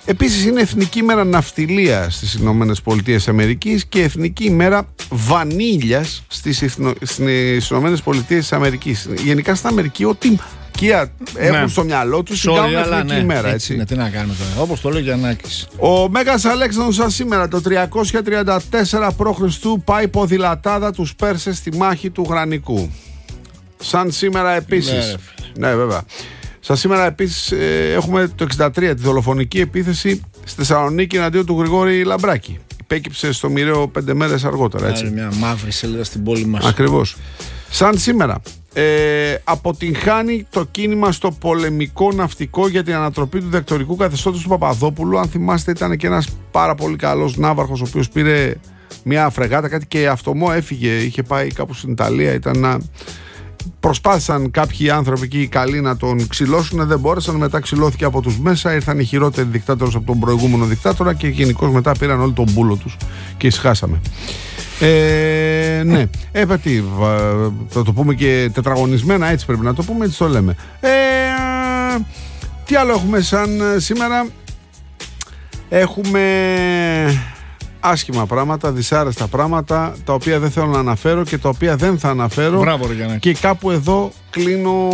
Επίσης είναι Εθνική ημέρα ναυτιλίας στις Ηνωμένες Πολιτείες Αμερικής και Εθνική ημέρα βανίλιας στις, Εθνο... στις Ηνωμένες Πολιτείες Αμερικής. Γενικά στην Αμερική ό,τι έχουν ναι. στο μιαλό τους την κάνουν Εθνική ναι, ημέρα. Έτσι, έτσι. Ναι, τι να κάνουμε τώρα, όπως το λέει ο Γιαννάκης. Ο Μέγας Αλέξανδρος σαν σήμερα το τριακόσια τριάντα τέσσερα προ Χριστού πάει ποδηλατάδα τους Πέρσες στη μάχη του Γρανικού. Σαν σήμερα επίσης. Ναι, ναι βέβαια. Σαν σήμερα επίσης ε, έχουμε το εξήντα τρία τη δολοφονική επίθεση στη Θεσσαλονίκη εναντίον του Γρηγόρη Λαμπράκη. Υπέκυψε στο μοιραίο πέντε μέρες αργότερα. Έτσι. Άρα μια μαύρη σελίδα στην πόλη μας. Ακριβώς. Σαν σήμερα ε, αποτυγχάνει το κίνημα στο πολεμικό ναυτικό για την ανατροπή του δικτατορικού καθεστώτος του Παπαδόπουλου. Αν θυμάστε, ήταν και ένας πάρα πολύ καλός ναύαρχος ο οποίος πήρε μια φρεγάτα, κάτι και αυτομό έφυγε. Είχε πάει κάπου στην Ιταλία. Ήταν να... Προσπάθησαν κάποιοι άνθρωποι εκεί καλοί να τον ξυλώσουν, δεν μπόρεσαν. Μετά ξυλώθηκε από τους μέσα. Ήρθαν οι χειρότεροι δικτάτορες από τον προηγούμενο δικτάτορα και γενικώς μετά πήραν όλοι τον μπούλο τους και ησυχάσαμε. Ε, ναι, ε, τι, θα το πούμε και τετραγωνισμένα, έτσι πρέπει να το πούμε, έτσι το λέμε. Ε, τι άλλο έχουμε σαν σήμερα? Έχουμε άσχημα πράγματα, δυσάρεστα πράγματα, τα οποία δεν θέλω να αναφέρω και τα οποία δεν θα αναφέρω. Μπράβο, ρε Γιάννη. Και κάπου εδώ κλείνω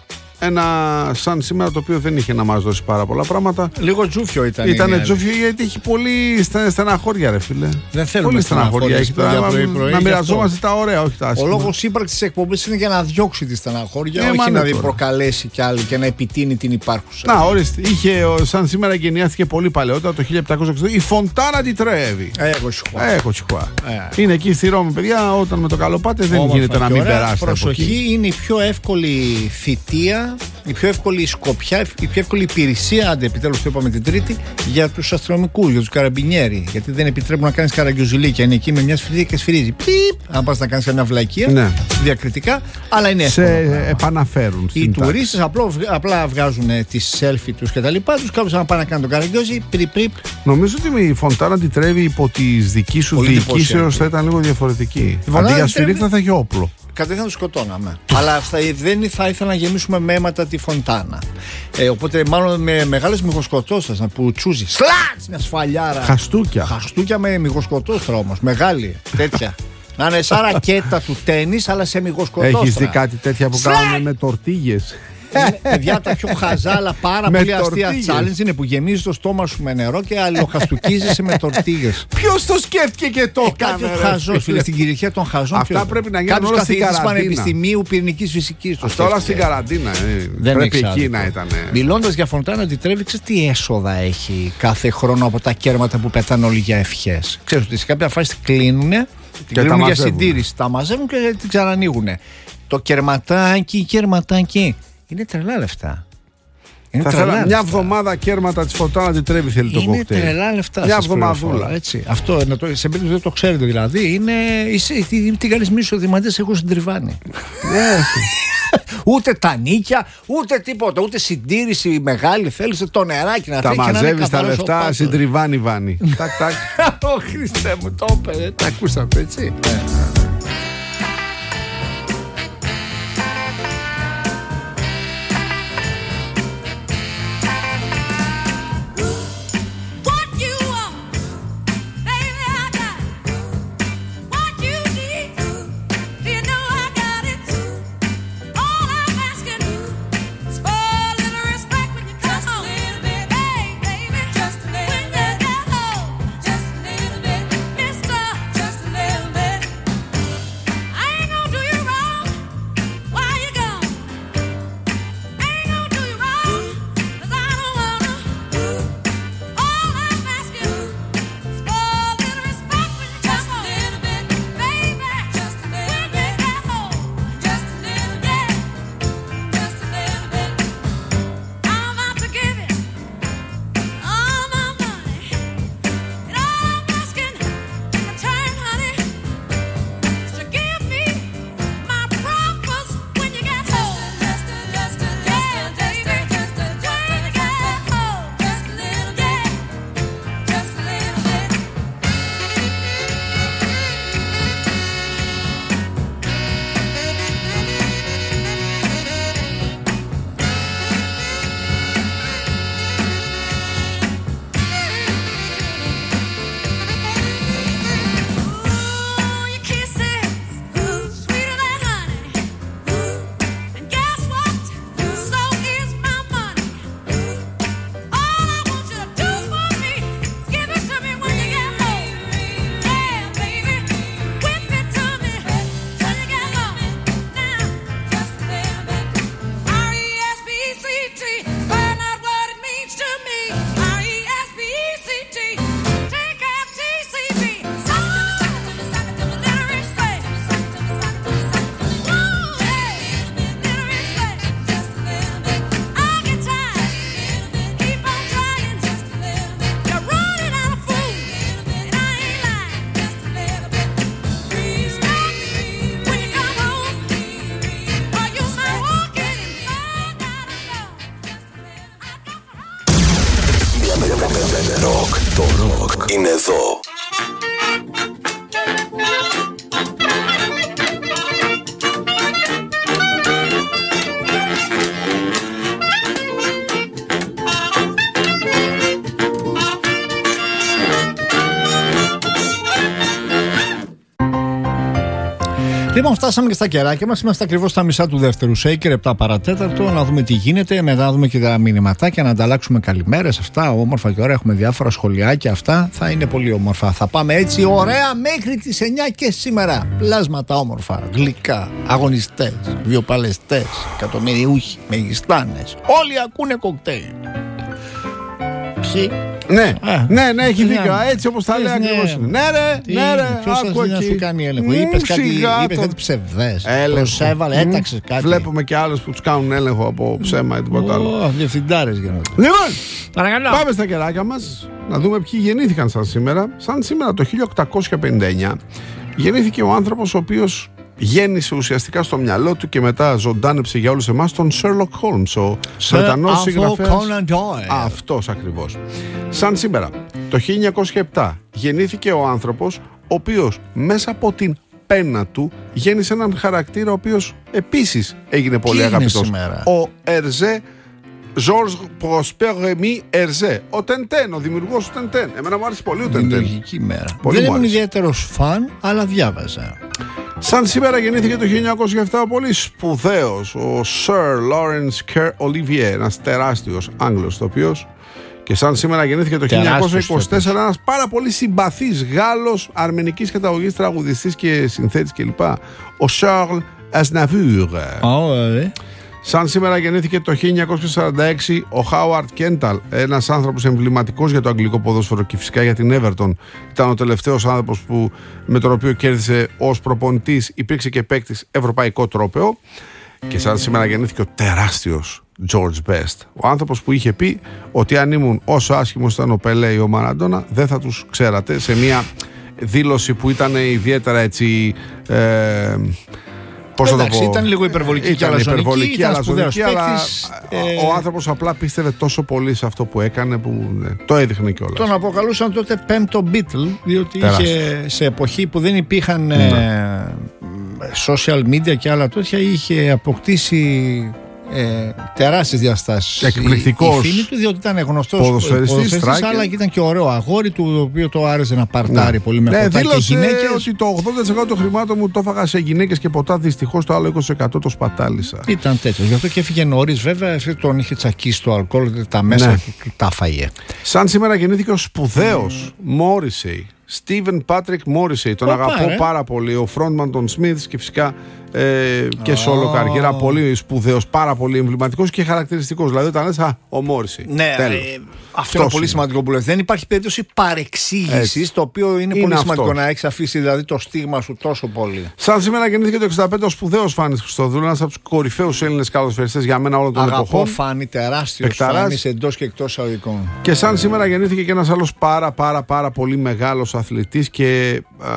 ένα σαν σήμερα το οποίο δεν είχε να μας δώσει πάρα πολλά πράγματα. Λίγο τζούφιο ήταν. Ήτανε τζούφιο γιατί έχει πολύ στεναχώρια, ρε φίλε. Δεν θέλουμε πολύ στεναχώρια. Έχει τώρα πρωί, πρωί, να μοιραζόμαστε τα ωραία, όχι τα άσχημα. Ο λόγος ύπαρξης της εκπομπής είναι για να διώξει τη στεναχώρια, ε, όχι να την προκαλέσει κι άλλο και να επιτείνει την υπάρχουσα. Να, ορίστε. Είχε σαν σήμερα γεννιάστηκε πολύ παλαιότερα, το χίλια επτακόσια εξήντα, η Φοντάνα di Trevi. Έχω τσιχουά. Έχω τσιχουά. Ε. Είναι εκεί στη Ρώμη, παιδιά, όταν με το καλοπάτε δεν Όμορφα γίνεται να μην περάσει. Προσοχή, είναι η πιο εύκολη θητεία. Η πιο εύκολη σκοπιά, η πιο εύκολη υπηρεσία, άντε επιτέλους το είπαμε την Τρίτη, για τους αστυνομικούς, για τους καραμπινιέροι. Γιατί δεν επιτρέπουν να κάνεις καραγκιουζιλίκια. Είναι εκεί με μια σφυρίδα και σφυρίζει. Πιπ, αν πας να κάνεις καμιά βλακεία, ναι. διακριτικά, αλλά είναι εύκολο. Σε επαναφέρουν. Οι τουρίστες απλά, απλά βγάζουν τις selfie τους και τα λοιπά. Τους κάνουν να πάνε να κάνουν τον καραγκιόζι. Πρι, πρι. Νομίζω ότι η Φοντάνα τη Τρέβη υπό τη δική σου διοικήσεως θα ήταν λίγο διαφορετική. Αντί για σφυρίχτα θα έχει όπλο. Κατευθείαν το σκοτώναμε. Αλλά αυτά, δεν θα ήθελα να γεμίσουμε με αίματα τη Φοντάνα. Ε, οπότε, μάλλον με μεγάλες μυγοσκοτώσεις που τσούζει. Σλάτς! Μια σφαλιάρα. Χαστούκια. Χαστούκια με μυγοσκοτώστρα όμως. Μεγάλη. Τέτοια. Να είναι σαν ρακέτα του τένις, αλλά σε μυγοσκοτώστρα. Έχεις δει κάτι τέτοια που κάνουν με τορτίγες? Παιδιά, τα πιο χαζάλα, πάρα πολύ αστεία challenge είναι που γεμίζει το στόμα σου με νερό και αλληλοχαστουκίζεσαι με τορτίγες. Ποιος το σκέφτηκε και το έκανε? Κάποιος χαζός, φίλε, στην κυριαρχία των χαζών. Αυτά πρέπει να γίνουν όλα στην καραντίνα. Πανεπιστημίου πυρηνικής φυσικής. Αυτά όλα στην καραντίνα. Πρέπει εκεί να ήταν. Μιλώντας για Φοντάνα di Trevi, ξέρεις τι έσοδα έχει κάθε χρόνο από τα κέρματα που πετάνε όλοι για ευχές? Ξέρεις ότι σε κάποια φάση κλείνουν, την κλείνουν για συντήρηση, τα μαζεύουν και την ξανανοίγουν. Το κερματάκι, κερματάκι. Είναι τρελά λεφτά. Είναι θα τρελά θέλω μια εβδομάδα κέρματα τη Φοντάνα di Trevi θέλει το κοκτέιλ. Είναι τρελά λεφτά. Μια εβδομαδούλα. Έτσι. Αυτό, να το, σε περίπτωση δεν το ξέρετε δηλαδή, είναι. Τι καλή μισοδηματίες έχω συντριβάνει. Ούτε τα νίκια, ούτε τίποτα, ούτε συντήρηση μεγάλη. Θέλεις το νεράκι να τα τρέχει. Τα μαζεύεις τα λεφτά, συντριβάνει βάνη. Τάκ, τάκ. Ω Χριστέ μου, το έπαιρε. Τα ακούσατε, έτσι. Λοιπόν, φτάσαμε και στα κεράκια μας. Είμαστε ακριβώς στα μισά του δεύτερου Shaker, επτά παρατέταρτο. Να δούμε τι γίνεται. Μετά να δούμε και τα μηνυματάκια, να ανταλλάξουμε καλημέρες. Αυτά όμορφα και ωραία. Έχουμε διάφορα σχολιάκια. Αυτά θα είναι πολύ όμορφα. Θα πάμε έτσι ωραία μέχρι τις εννιά και σήμερα. Πλάσματα όμορφα, γλυκά, αγωνιστές, βιοπαλαιστές, εκατομμυριούχοι, μεγιστάνες. Όλοι ακούνε κοκτέιλ. Ποιοι? Ναι, Α, ναι, ναι, έχει ναι, δίκιο. Έτσι όπως τα λέει ναι. ακριβώς είναι. Ναι, ρε, Τι, ναι, ρε. ποιος θα άκου να εκεί. σου κάνει έλεγχο? Μ, Είπες κάτι, σιγά είπες το. κάτι ψευδές. Έλεγχο. Προσέβαλε, Μ, έταξες κάτι. Βλέπουμε και άλλους που τους κάνουν έλεγχο από ψέμα ή τίποτα άλλο. Ω, διευθυντάρες γίνονται. Λοιπόν, Παρακαλώ. πάμε στα κεράκια μας να δούμε ποιοι γεννήθηκαν σαν σήμερα. Σαν σήμερα το χίλια οκτακόσια πενήντα εννιά γεννήθηκε ο άνθρωπος ο οποίος γέννησε ουσιαστικά στο μυαλό του και μετά ζωντάνεψε για όλους εμάς τον Sherlock Holmes, ο Βρετανός συγγραφέας. Αυτός ακριβώς. Σαν σήμερα το χίλια εννιακόσια επτά γεννήθηκε ο άνθρωπος ο οποίος μέσα από την πένα του γέννησε έναν χαρακτήρα ο οποίος επίσης έγινε πολύ έγινε αγαπητός. σήμερα? Ο Ερζέ Georges Prosper Rémy Hergé, ο Τεντέν, ο δημιουργός του Τεντέν. Εμένα μου άρεσε πολύ ο Τεντέν. Δημιουργική μέρα. Πολύ Δεν μου ήμουν άρεσε. ιδιαίτερος φαν, αλλά διάβαζα. Σαν σήμερα γεννήθηκε το χίλια εννιακόσια επτά ο πολύ σπουδαίος ο Sir Lawrence Kerr Olivier, ένας τεράστιος Άγγλος τοπίος. Και σαν σήμερα γεννήθηκε το χίλια εννιακόσια είκοσι τέσσερα ένας πάρα πολύ συμπαθής Γάλλος αρμενικής καταγωγής τραγουδιστής και συνθέτης κλπ. Ο Charles Aznavour. Ωραία. Σαν σήμερα γεννήθηκε το χίλια εννιακόσια σαράντα έξι ο Χάουαρντ Κένταλ, ένας άνθρωπος εμβληματικός για το αγγλικό ποδόσφαιρο και φυσικά για την Everton. Ήταν ο τελευταίος άνθρωπος που, με τον οποίο κέρδισε ως προπονητής, υπήρξε και παίκτης ευρωπαϊκό τρόπαιο. Και σαν σήμερα γεννήθηκε ο τεράστιος George Best, ο άνθρωπος που είχε πει ότι αν ήμουν όσο άσχημος ήταν ο Πελέ ή ο Μαραντόνα δεν θα τους ξέρατε, σε μια δήλωση που ήταν ιδιαίτερα έτσι... Ε, Πώς Εντάξει, θα το πω, ήταν λίγο υπερβολική και ήταν αλαζονική, υπερβολική, ήταν αλαζονική, σπουδαίος αλλά παίκτης, ε, ο άνθρωπος απλά πίστευε τόσο πολύ σε αυτό που έκανε που ναι, το έδειχνε κιόλας. Τον αποκαλούσαν τότε πέμπτο Beatle, διότι Τεράστιο. είχε σε εποχή που δεν υπήρχαν Ναι. ε, social media και άλλα τέτοια, είχε αποκτήσει ε, τεράστιες διαστάσεις. Εκπληκτικός η, η φήμη του, διότι ήταν γνωστός ποδοσφαιριστής, striker. αλλά και ήταν και ωραίο αγόρι του, το οποίο το άρεσε να παρτάρει Ναι. πολύ με Ναι, ποτά και δήλωσε γυναίκες. ότι το ογδόντα τοις εκατό των χρημάτων μου το έφαγα σε γυναίκες και ποτά, δυστυχώς το άλλο είκοσι τοις εκατό το σπατάλησα. Ήταν τέτοιο. Γι' αυτό και έφυγε νωρίς, βέβαια. Αυτό τον είχε τσακίσει το αλκοόλ, τα μέσα Ναι. και τα φάγε. Σαν σήμερα γεννήθηκε ο σπουδαίος Morrissey, Steven Patrick Morrissey. Τον Οπα, αγαπώ ρε. πάρα πολύ. Ο frontman των Smiths και φυσικά ε, και solo καριέρα. Πολύ σπουδαίος, πάρα πολύ εμβληματικός και χαρακτηριστικός. Δηλαδή, όταν λες, α, ο Morrissey. Ναι, Τέλος. ε, αυτό Αυτός είναι πολύ είναι. σημαντικό που λες. Δεν υπάρχει περίπτωση παρεξήγησης, Έτσι. το οποίο είναι, Είναι πολύ αυτός. σημαντικό να έχεις αφήσει δηλαδή το στίγμα σου τόσο πολύ. Σαν σήμερα γεννήθηκε το εξήντα πέντε ο σπουδαίος Φάνης Χριστοδούλου, ένας από τους κορυφαίους Έλληνες καλοσφαιριστές για μένα όλων των Αγαπώ εποχών. Φάνη, τεράστιος Παικταράς. Φάνης εντός και εκτός εισαγωγικών. Και σαν σήμερα γεννήθηκε και ένας άλλος πάρα πάρα πάρα πολύ μεγάλος αθλητής και α,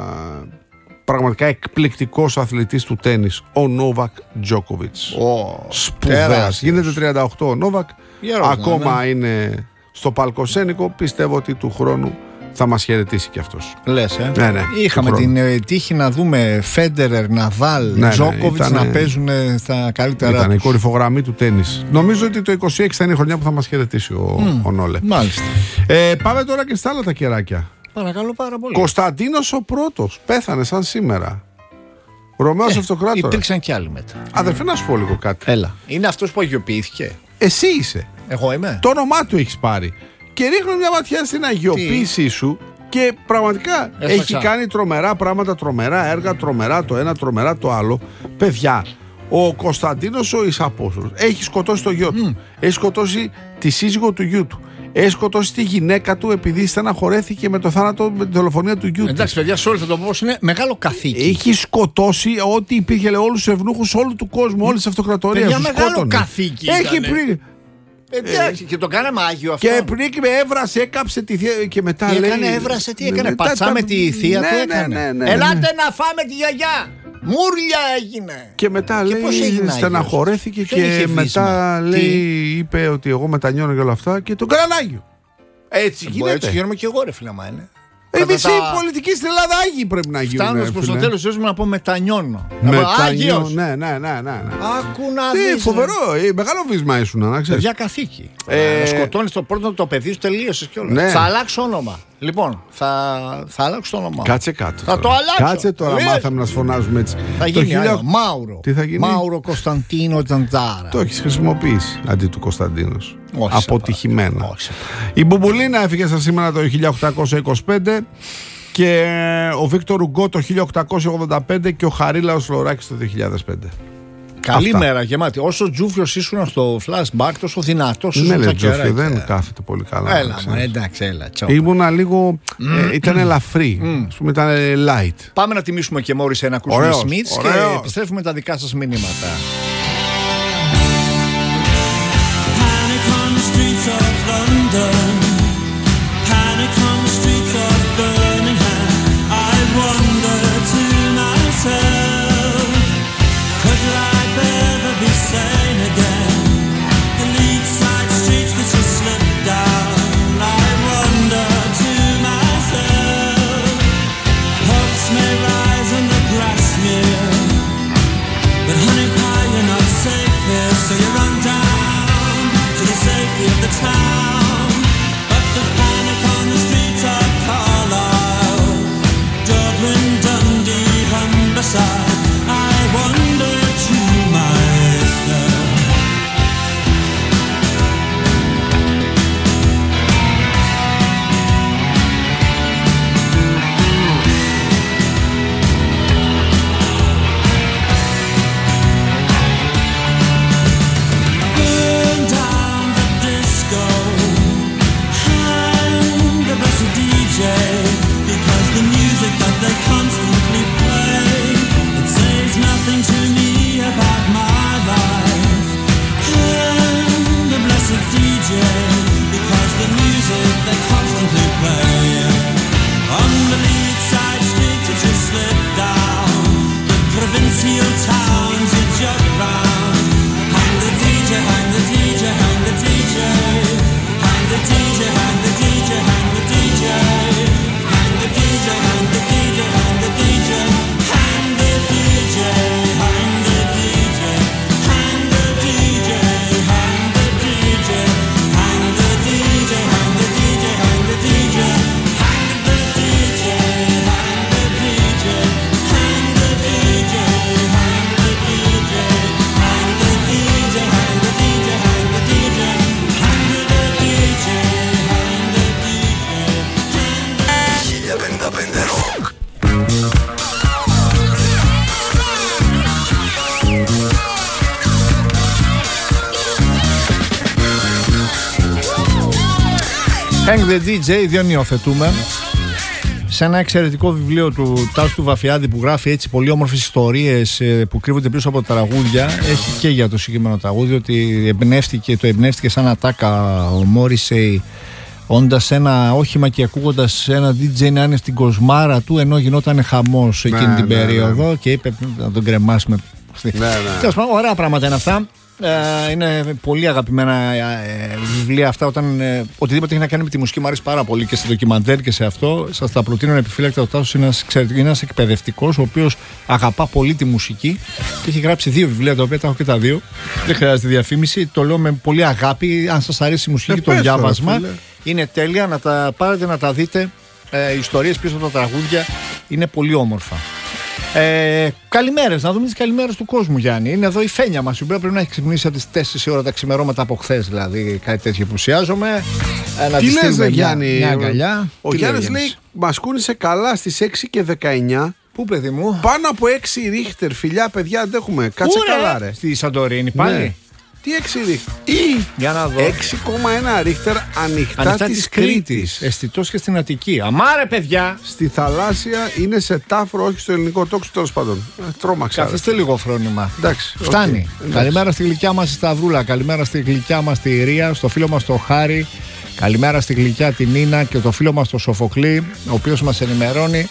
πραγματικά εκπληκτικός αθλητής του τένις, ο Νόβακ Τζόκοβιτς. Ω, Σπουδαίος. τεράστιος. Γίνεται τριάντα οκτώ ο Νόβακ, Γερός, ακόμα ναι. είναι στο παλκοσένικο, πιστεύω ότι του χρόνου θα μας χαιρετήσει και αυτός. Λες, ε. Ναι, ναι, Είχαμε του την ε, τύχη να δούμε Φέντερερ, Ναδάλ, ναι, Τζόκοβιτς ήτανε- να παίζουν ε, στα καλύτερα. Ήταν η τους. κορυφογραμμή του τένις. Νομίζω ότι το είκοσι έξι θα είναι η χρονιά που θα μας χαιρετήσει ο, ο Νόλε. Μάλιστα. Ε, πάμε τώρα και στα άλλα τα κεράκια. Παρακαλώ πάρα πολύ. Κωνσταντίνος ο πρώτος πέθανε σαν σήμερα. Ρωμαίος Αυτοκράτορας. Υπήρξαν κι άλλοι μετά. Αδερφέ, να σου πω λίγο κάτι. Έλα. Είναι αυτός που αγιοποιήθηκε. Εσύ είσαι. Εγώ είμαι. Το όνομά του έχεις πάρει. Και ρίχνω μια ματιά στην αγιοποίησή σου και πραγματικά Έσφαξα. έχει κάνει τρομερά πράγματα, τρομερά έργα, τρομερά το ένα, τρομερά το άλλο. Παιδιά, ο Κωνσταντίνος ο Ισαπόστολος έχει σκοτώσει το γιο του. Έχει σκοτώσει τη σύζυγο του γιού του. Έχει σκοτώσει τη γυναίκα του επειδή στεναχωρέθηκε με το θάνατο, με τη δολοφονία του γιού του. Εντάξει, παιδιά, σε όλο θα το πω, είναι μεγάλο καθήκη. Έχει σκοτώσει ό,τι υπήρχε, λέει, όλους τους ευνούχους όλου του κόσμου, όλη τη αυτοκρατορία. Παιδιά, μεγάλο καθήκη Έχει ήτανε. πριν. Εντάξει, και το κάναμε άγιο αυτό. Και πριν με έβρασε, έκαψε τη θεία. Και μετά Τι λέει. έκανε, έβρασε, τι έκανε, Ναι, πατσάμε τα- τη θεία ναι, του ναι, έκανε. ναι, ναι, ναι. Ελάτε να φάμε τη γιαγιά. Μούρλια έγινε. Και μετά Και λέει, πώς έγινε Άγιος? στεναχωρέθηκε Ποιον είχε και βίσμα? μετά Τι? λέει, είπε ότι εγώ μετανιώνω και όλα αυτά και τον κάναν Άγιο. Έτσι Μπορεί, γίνεται. έτσι γίνομαι και εγώ, ρε φίλε, μα είναι. Ε, Κατά μισή τα- πολιτική στην Ελλάδα Άγιοι πρέπει να γίνουν. Φτάνοντας ρε προς το φίλε. τέλος της ζωής μου να πω μετανιώνω. Να πω, Μετανιώ- Άγιος. Ναι, ναι, ναι, ναι, ναι. Άκου να Τι, δεις. ρε. φοβερό, ε, μεγάλο βίσμα ήσουν, να ξέρεις. Παιδιά, καθήκη. Ε, Να σκοτώνεις το πρώτο το παιδί σου, τελείωσες κιόλας. Ναι. Θα αλλάξω όνομα. Λοιπόν, θα, θα αλλάξω το όνομά. Κάτσε κάτω. Θα τώρα. το αλλάξω. Κάτσε τώρα, Λες. μάθαμε να σφωνάζουμε έτσι. Θα Το γίνει χιλιά- άλλο. Μάουρο. Τι θα γίνει? Μάουρο Κωνσταντίνο Τζαντζάρα. Το έχεις χρησιμοποιήσει αντί του Κωνσταντίνος. Όχι, σε αποτυχημένα. παρακαλώ. Όχι, σε Η Μπουμπουλίνα έφυγε στα σήμερα το χίλια οκτακόσια είκοσι πέντε και ο Βίκτορ Ουγκό το χίλια οκτακόσια ογδόντα πέντε και ο Χαρίλαος Λοράκης το δύο χιλιάδες πέντε. Καλή Αυτά. μέρα γεμάτη. Όσο τζούφιος ήσουν στο flashback, τόσο δυνατός Ναι, ήσουν λέει στα Τζόφιο, κεράκια. δεν κάθεται πολύ καλά. Έλα, να μα ξέρεις. εντάξει, έλα. τσau. Ήμουνα λίγο. ε, ήταν ελαφρύ. Ας πούμε, ήταν ε, light. Πάμε να τιμήσουμε και Μόρις ένα ακούσουμε Ωραίος, Smiths και ωραίος. επιστρέφουμε τα δικά σας μηνύματα. Panic on the streets of London, panic on the streets of Birmingham. I wonder to myself, could life ever be sane again? The lead side streets that you slip down, I wonder to myself. Hopes may rise and the grass near, but honey pie, you're not safe here, so you run down to the safety of the town. But there's panic on the streets of Carlisle, Dublin, Dundee, Humberside. I wonder to myself. Burn down the disco, hang the blessed D J, because the music that they constantly play, it says nothing to me about my life. Hang the blessed D J, because the music they constantly play. On the lead side streets that you slip down, the provincial towns you jog round. Hang the D J, hang the D J, hang the D J. Hang the D J, hang the D J, hang the D J. Hang the D J, hang the D J, hang the D J. Hang the D J, hang the D J. Hang the D J, hang the D J. Hang the D J, hang the D J, hang the D J. Hang the D J, hang the D J. Hang the D J, hang the D J. Hang the D J, hang the D J, hang the D J. Hang the D J, hang the D J. χίλια πενήντα πέντε Rock. Hang the ντι τζέι, δεν υιοθετούμε. Σε ένα εξαιρετικό βιβλίο του Τάσου του Βαφιάδη που γράφει έτσι πολύ όμορφες ιστορίες ε, που κρύβονται πίσω από τα τραγούδια. Έχει και για το συγκεκριμένο τραγούδι ότι εμπνεύστηκε, το εμπνεύστηκε σαν ατάκα ο Μόρισεϊ όντας ένα όχημα και ακούγοντας ένα ντι τζέι να είναι στην κοσμάρα του ενώ γινόταν χαμός εκείνη Ναι, την ναι, περίοδο ναι. και είπε να τον κρεμάσουμε. Ναι, ναι. Τέλος πάντων, ωραία πράγματα είναι αυτά. Ε, είναι πολύ αγαπημένα ε, βιβλία αυτά. Όταν ε, οτιδήποτε έχει να κάνει με τη μουσική μου αρέσει πάρα πολύ και σε ντοκιμαντέρ και σε αυτό. Σας τα προτείνω επιφύλακτα. Ο Τάσος είναι ένας, ένας εκπαιδευτικός ο οποίος αγαπά πολύ τη μουσική και έχει γράψει δύο βιβλία τα οποία τα έχω και τα δύο. Δεν χρειάζεται διαφήμιση. Το λέω με πολύ αγάπη. Αν σας αρέσει η μουσική Ε, και το πες τώρα, διάβασμα, φίλε. είναι τέλεια να τα πάρετε να τα δείτε. Ε, ιστορίες πίσω από τα τραγούδια είναι πολύ όμορφα. Ε, καλημέρες, να δούμε τις καλημέρες του κόσμου, Γιάννη. Είναι εδώ η Φένια μας, η οποία πρέπει να έχει ξυπνήσει από τις τέσσερις ώρα τα ξημερώματα από χθες, δηλαδή κάτι τέτοιο πλουσιάζομαι. Ε, να Τι της λες, στείλουμε ρε μια- Γιάννη? Μια αγκαλιά. Ο Τι Γιάννης λέει, λέει, μας κούνησε καλά στις έξι και δεκαεννιά. Πού, παιδί μου? Πάνω από έξι ρίχτερ, φιλιά, παιδιά, αντέχουμε. Κάτσε Πού, ρε? καλά, ρε. Στη Σαντορίνη πάλι. Ναι. Τι έξι ρίχτερ? Ή Για να δω. έξι κόμμα ένα ρίχτερ ανοιχτά, Ανοιχτά της της Κρήτης. Κρήτης. Αισθητός και στην Αττική. Αμάρε, παιδιά! Στη θαλάσσια είναι σε τάφρο, όχι στο ελληνικό τόξο, τέλος πάντων. Ε, Τρόμαξα. ρε. Καθίστε λίγο φρόνημα. Εντάξει. Φτάνει. οκ, εντάξει. Καλημέρα στη γλυκιά μας στη Σταυρούλα. Καλημέρα στη γλυκιά μας στη Ρία. Στο φίλο μας το Χάρη. Καλημέρα στη γλυκιά την Νίνα και το φίλο μας το Σοφοκλή, ο οποίος μας ενημερώνει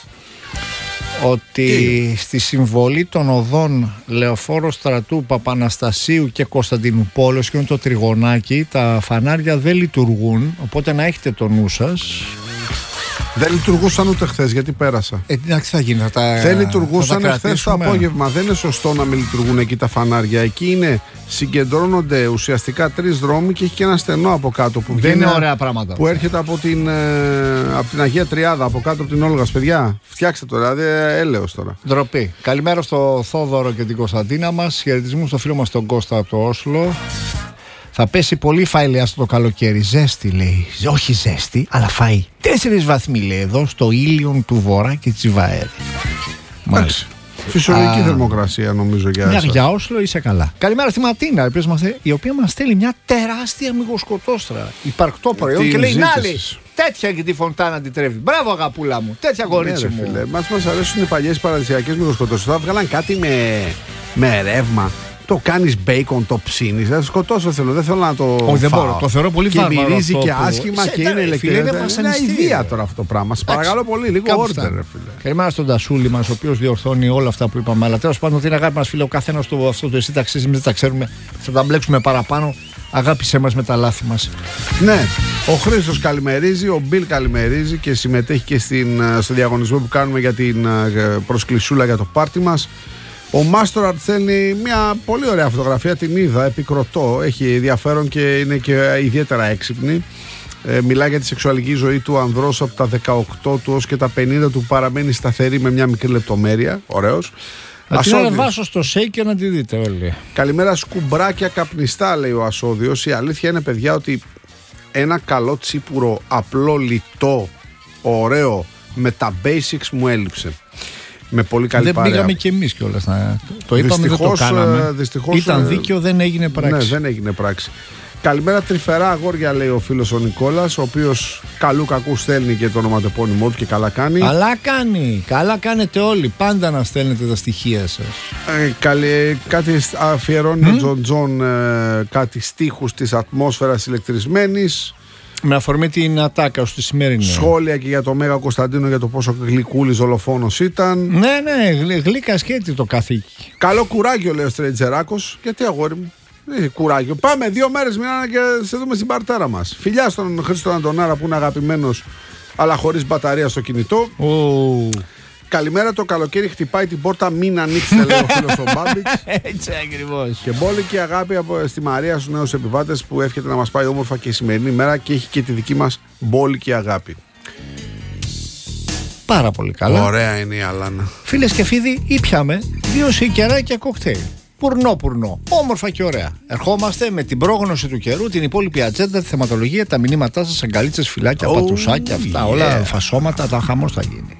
ότι στη συμβολή των οδών Λεωφόρο Στρατού, Παπαναστασίου και Κωνσταντινούπολης και είναι το τριγωνάκι, τα φανάρια δεν λειτουργούν, οπότε να έχετε το νου σας. Δεν λειτουργούσαν ούτε χθες, γιατί πέρασα. Ε, τι θα γίνει, θα τα. Δεν λειτουργούσαν χθες το κρατήσουμε. απόγευμα. Δεν είναι σωστό να μην λειτουργούν εκεί τα φανάρια. Εκεί είναι, συγκεντρώνονται ουσιαστικά τρεις δρόμοι και έχει και ένα στενό από κάτω. Που Δεν βγαίνει, είναι ωραία πράγματα. Που έρχεται από την, ε, από την Αγία Τριάδα, από κάτω από την Όλγας. Παιδιά, φτιάξτε το, δηλαδή έλεος τώρα. Ντροπή. Καλημέρα στο Θόδωρο και την Κωνσταντίνα μας. Χαιρετισμού στο φίλο μας τον Κώστα από το Όσλο. Θα πέσει πολύ φαΐ αυτό το καλοκαίρι. Ζέστη, λέει. Όχι ζέστη, αλλά φαΐ. Τέσσερις βαθμοί, λέει, εδώ στο Ήλιον του Βορρά και Τσιβαέρη. Μάλιστα. Φυσιολογική Α, θερμοκρασία, νομίζω, για Μια εσάς. για Όσλο είσαι καλά. Καλημέρα στη Ματίνα, η οποία μας, η οποία μας στέλνει μια τεράστια μυγοσκοτόστρα. Υπαρκτό προϊόν Την και λέει: Να λέει, ζήτησες. τέτοια και τη φωντάνα την τρέβει. Μπράβο, αγαπούλα μου. Τέτοια κορίτσι Ναι, ρε, μου. φίλε. Μας, μας αρέσουν οι παλιές παραδοσιακές μυγοσκοτώσεις. Τώρα βγάλαν κάτι με, με ρεύμα. Το κάνεις μπέικον, το ψήνεις. Δεν σκοτώσω θέλω, δεν θέλω να το. Όχι, δεν φάω. μπορώ. Το θεωρώ πολύ και βάρβαρο μυρίζει αυτό και που- άσχημα Σε, και τα- είναι φίλε, ηλεκτρικό. είναι Είναι μια βασανιστήρια. ιδέα τώρα αυτό το πράγμα. Σας παρακαλώ πολύ, λίγο Κάπου order, φτάνει. ρε φίλε. Καλημέρα στον Τασούλη μας, ο οποίος διορθώνει όλα αυτά που είπαμε. Αλλά τέλος πάντων, την αγάπη μας, φίλε, ο καθένας το αυτό το εσύ τα ξέρεις, εμείς δεν τα ξέρουμε. Θα τα μπλέξουμε παραπάνω. Αγάπησέ μας με τα λάθη μας. Ναι, ο Χρήστος καλημερίζει, ο Μπιλ καλημερίζει και συμμετέχει και στην, στο διαγωνισμό που κάνουμε για την ε, προσκλησούλα για το πάρτι μας. Ο Μάστοραρτ στέλνει μια πολύ ωραία φωτογραφία, την είδα, επικροτώ, έχει ενδιαφέρον και είναι και ιδιαίτερα έξυπνη. Ε, μιλάει για τη σεξουαλική ζωή του ανδρός από τα δεκαοκτώ του ως και τα πενήντα του, που παραμένει σταθερή με μια μικρή λεπτομέρεια. Ωραίος. Να την Ασώδιος. ανεβάσω στο ΣΕΙ και να τη δείτε όλοι. Καλημέρα, σκουμπράκια καπνιστά, λέει ο Ασώδιος. Η αλήθεια είναι, παιδιά, ότι ένα καλό τσίπουρο, απλό, λιτό, ωραίο, με τα basics μου έλειψε. Με πολύ καλή Δεν παρέα. πήγαμε κι εμείς κιόλας. Να... Το είπαμε, δεν το Δυστυχώς, κάναμε. ε, δυστυχώς, Ήταν ε, δίκαιο, δεν έγινε πράξη. Ναι, δεν έγινε πράξη. Καλημέρα, τρυφερά αγόρια, λέει ο φίλος ο Νικόλας, ο οποίος καλού κακού στέλνει και το ονοματεπώνυμό του και καλά κάνει. Καλά κάνει. Καλά κάνετε όλοι. Πάντα να στέλνετε τα στοιχεία σας. Ε, καλή, κάτι αφιερώνει ο Τζον Τζον, ε, κάτι στίχους της ατμόσφαιρας ηλεκτρισμένης. Με αφορμή την ατάκα στη σημερινή. Σχόλια και για το Μέγα Κωνσταντίνο για το πόσο γλυκούλης δολοφόνος ήταν. Ναι, ναι, γλυ- γλύκα σκέτη το καθήκη. Καλό κουράγιο, λέει ο Στρέτζεράκος. Γιατί, αγόρι μου? Ε, κουράγιο. Πάμε, δύο μέρες μείνανε και σε δούμε στην παρτέρα μας. Φιλιά στον Χρήστο Αντωνάρα που είναι αγαπημένος, αλλά χωρίς μπαταρία στο κινητό. Ου. Καλημέρα, το καλοκαίρι χτυπάει την πόρτα, μην ανοίξετε, λέει ο φίλος ο Μπάμπιτς. Έτσι ακριβώς. Και μπόλικη αγάπη από, στη Μαρία στους νέους επιβάτες που εύχεται να μας πάει όμορφα και η σημερινή μέρα και έχει και τη δική μας μπόλικη αγάπη. Πάρα πολύ καλά. Ωραία είναι η Αλάνα. Φίλες και φίλοι, ήπιαμε δύο σικεράκια κοκτέιλ. Πουρνό, πουρνό. Όμορφα και ωραία. Ερχόμαστε με την πρόγνωση του καιρού, την υπόλοιπη ατζέντα, τη θεματολογία, τα μηνύματά σας, αγκαλίτσες, φυλάκια, Oh, πατουσάκια, αυτά. yeah. Όλα φασώματα, τα χαμός θα γίνει.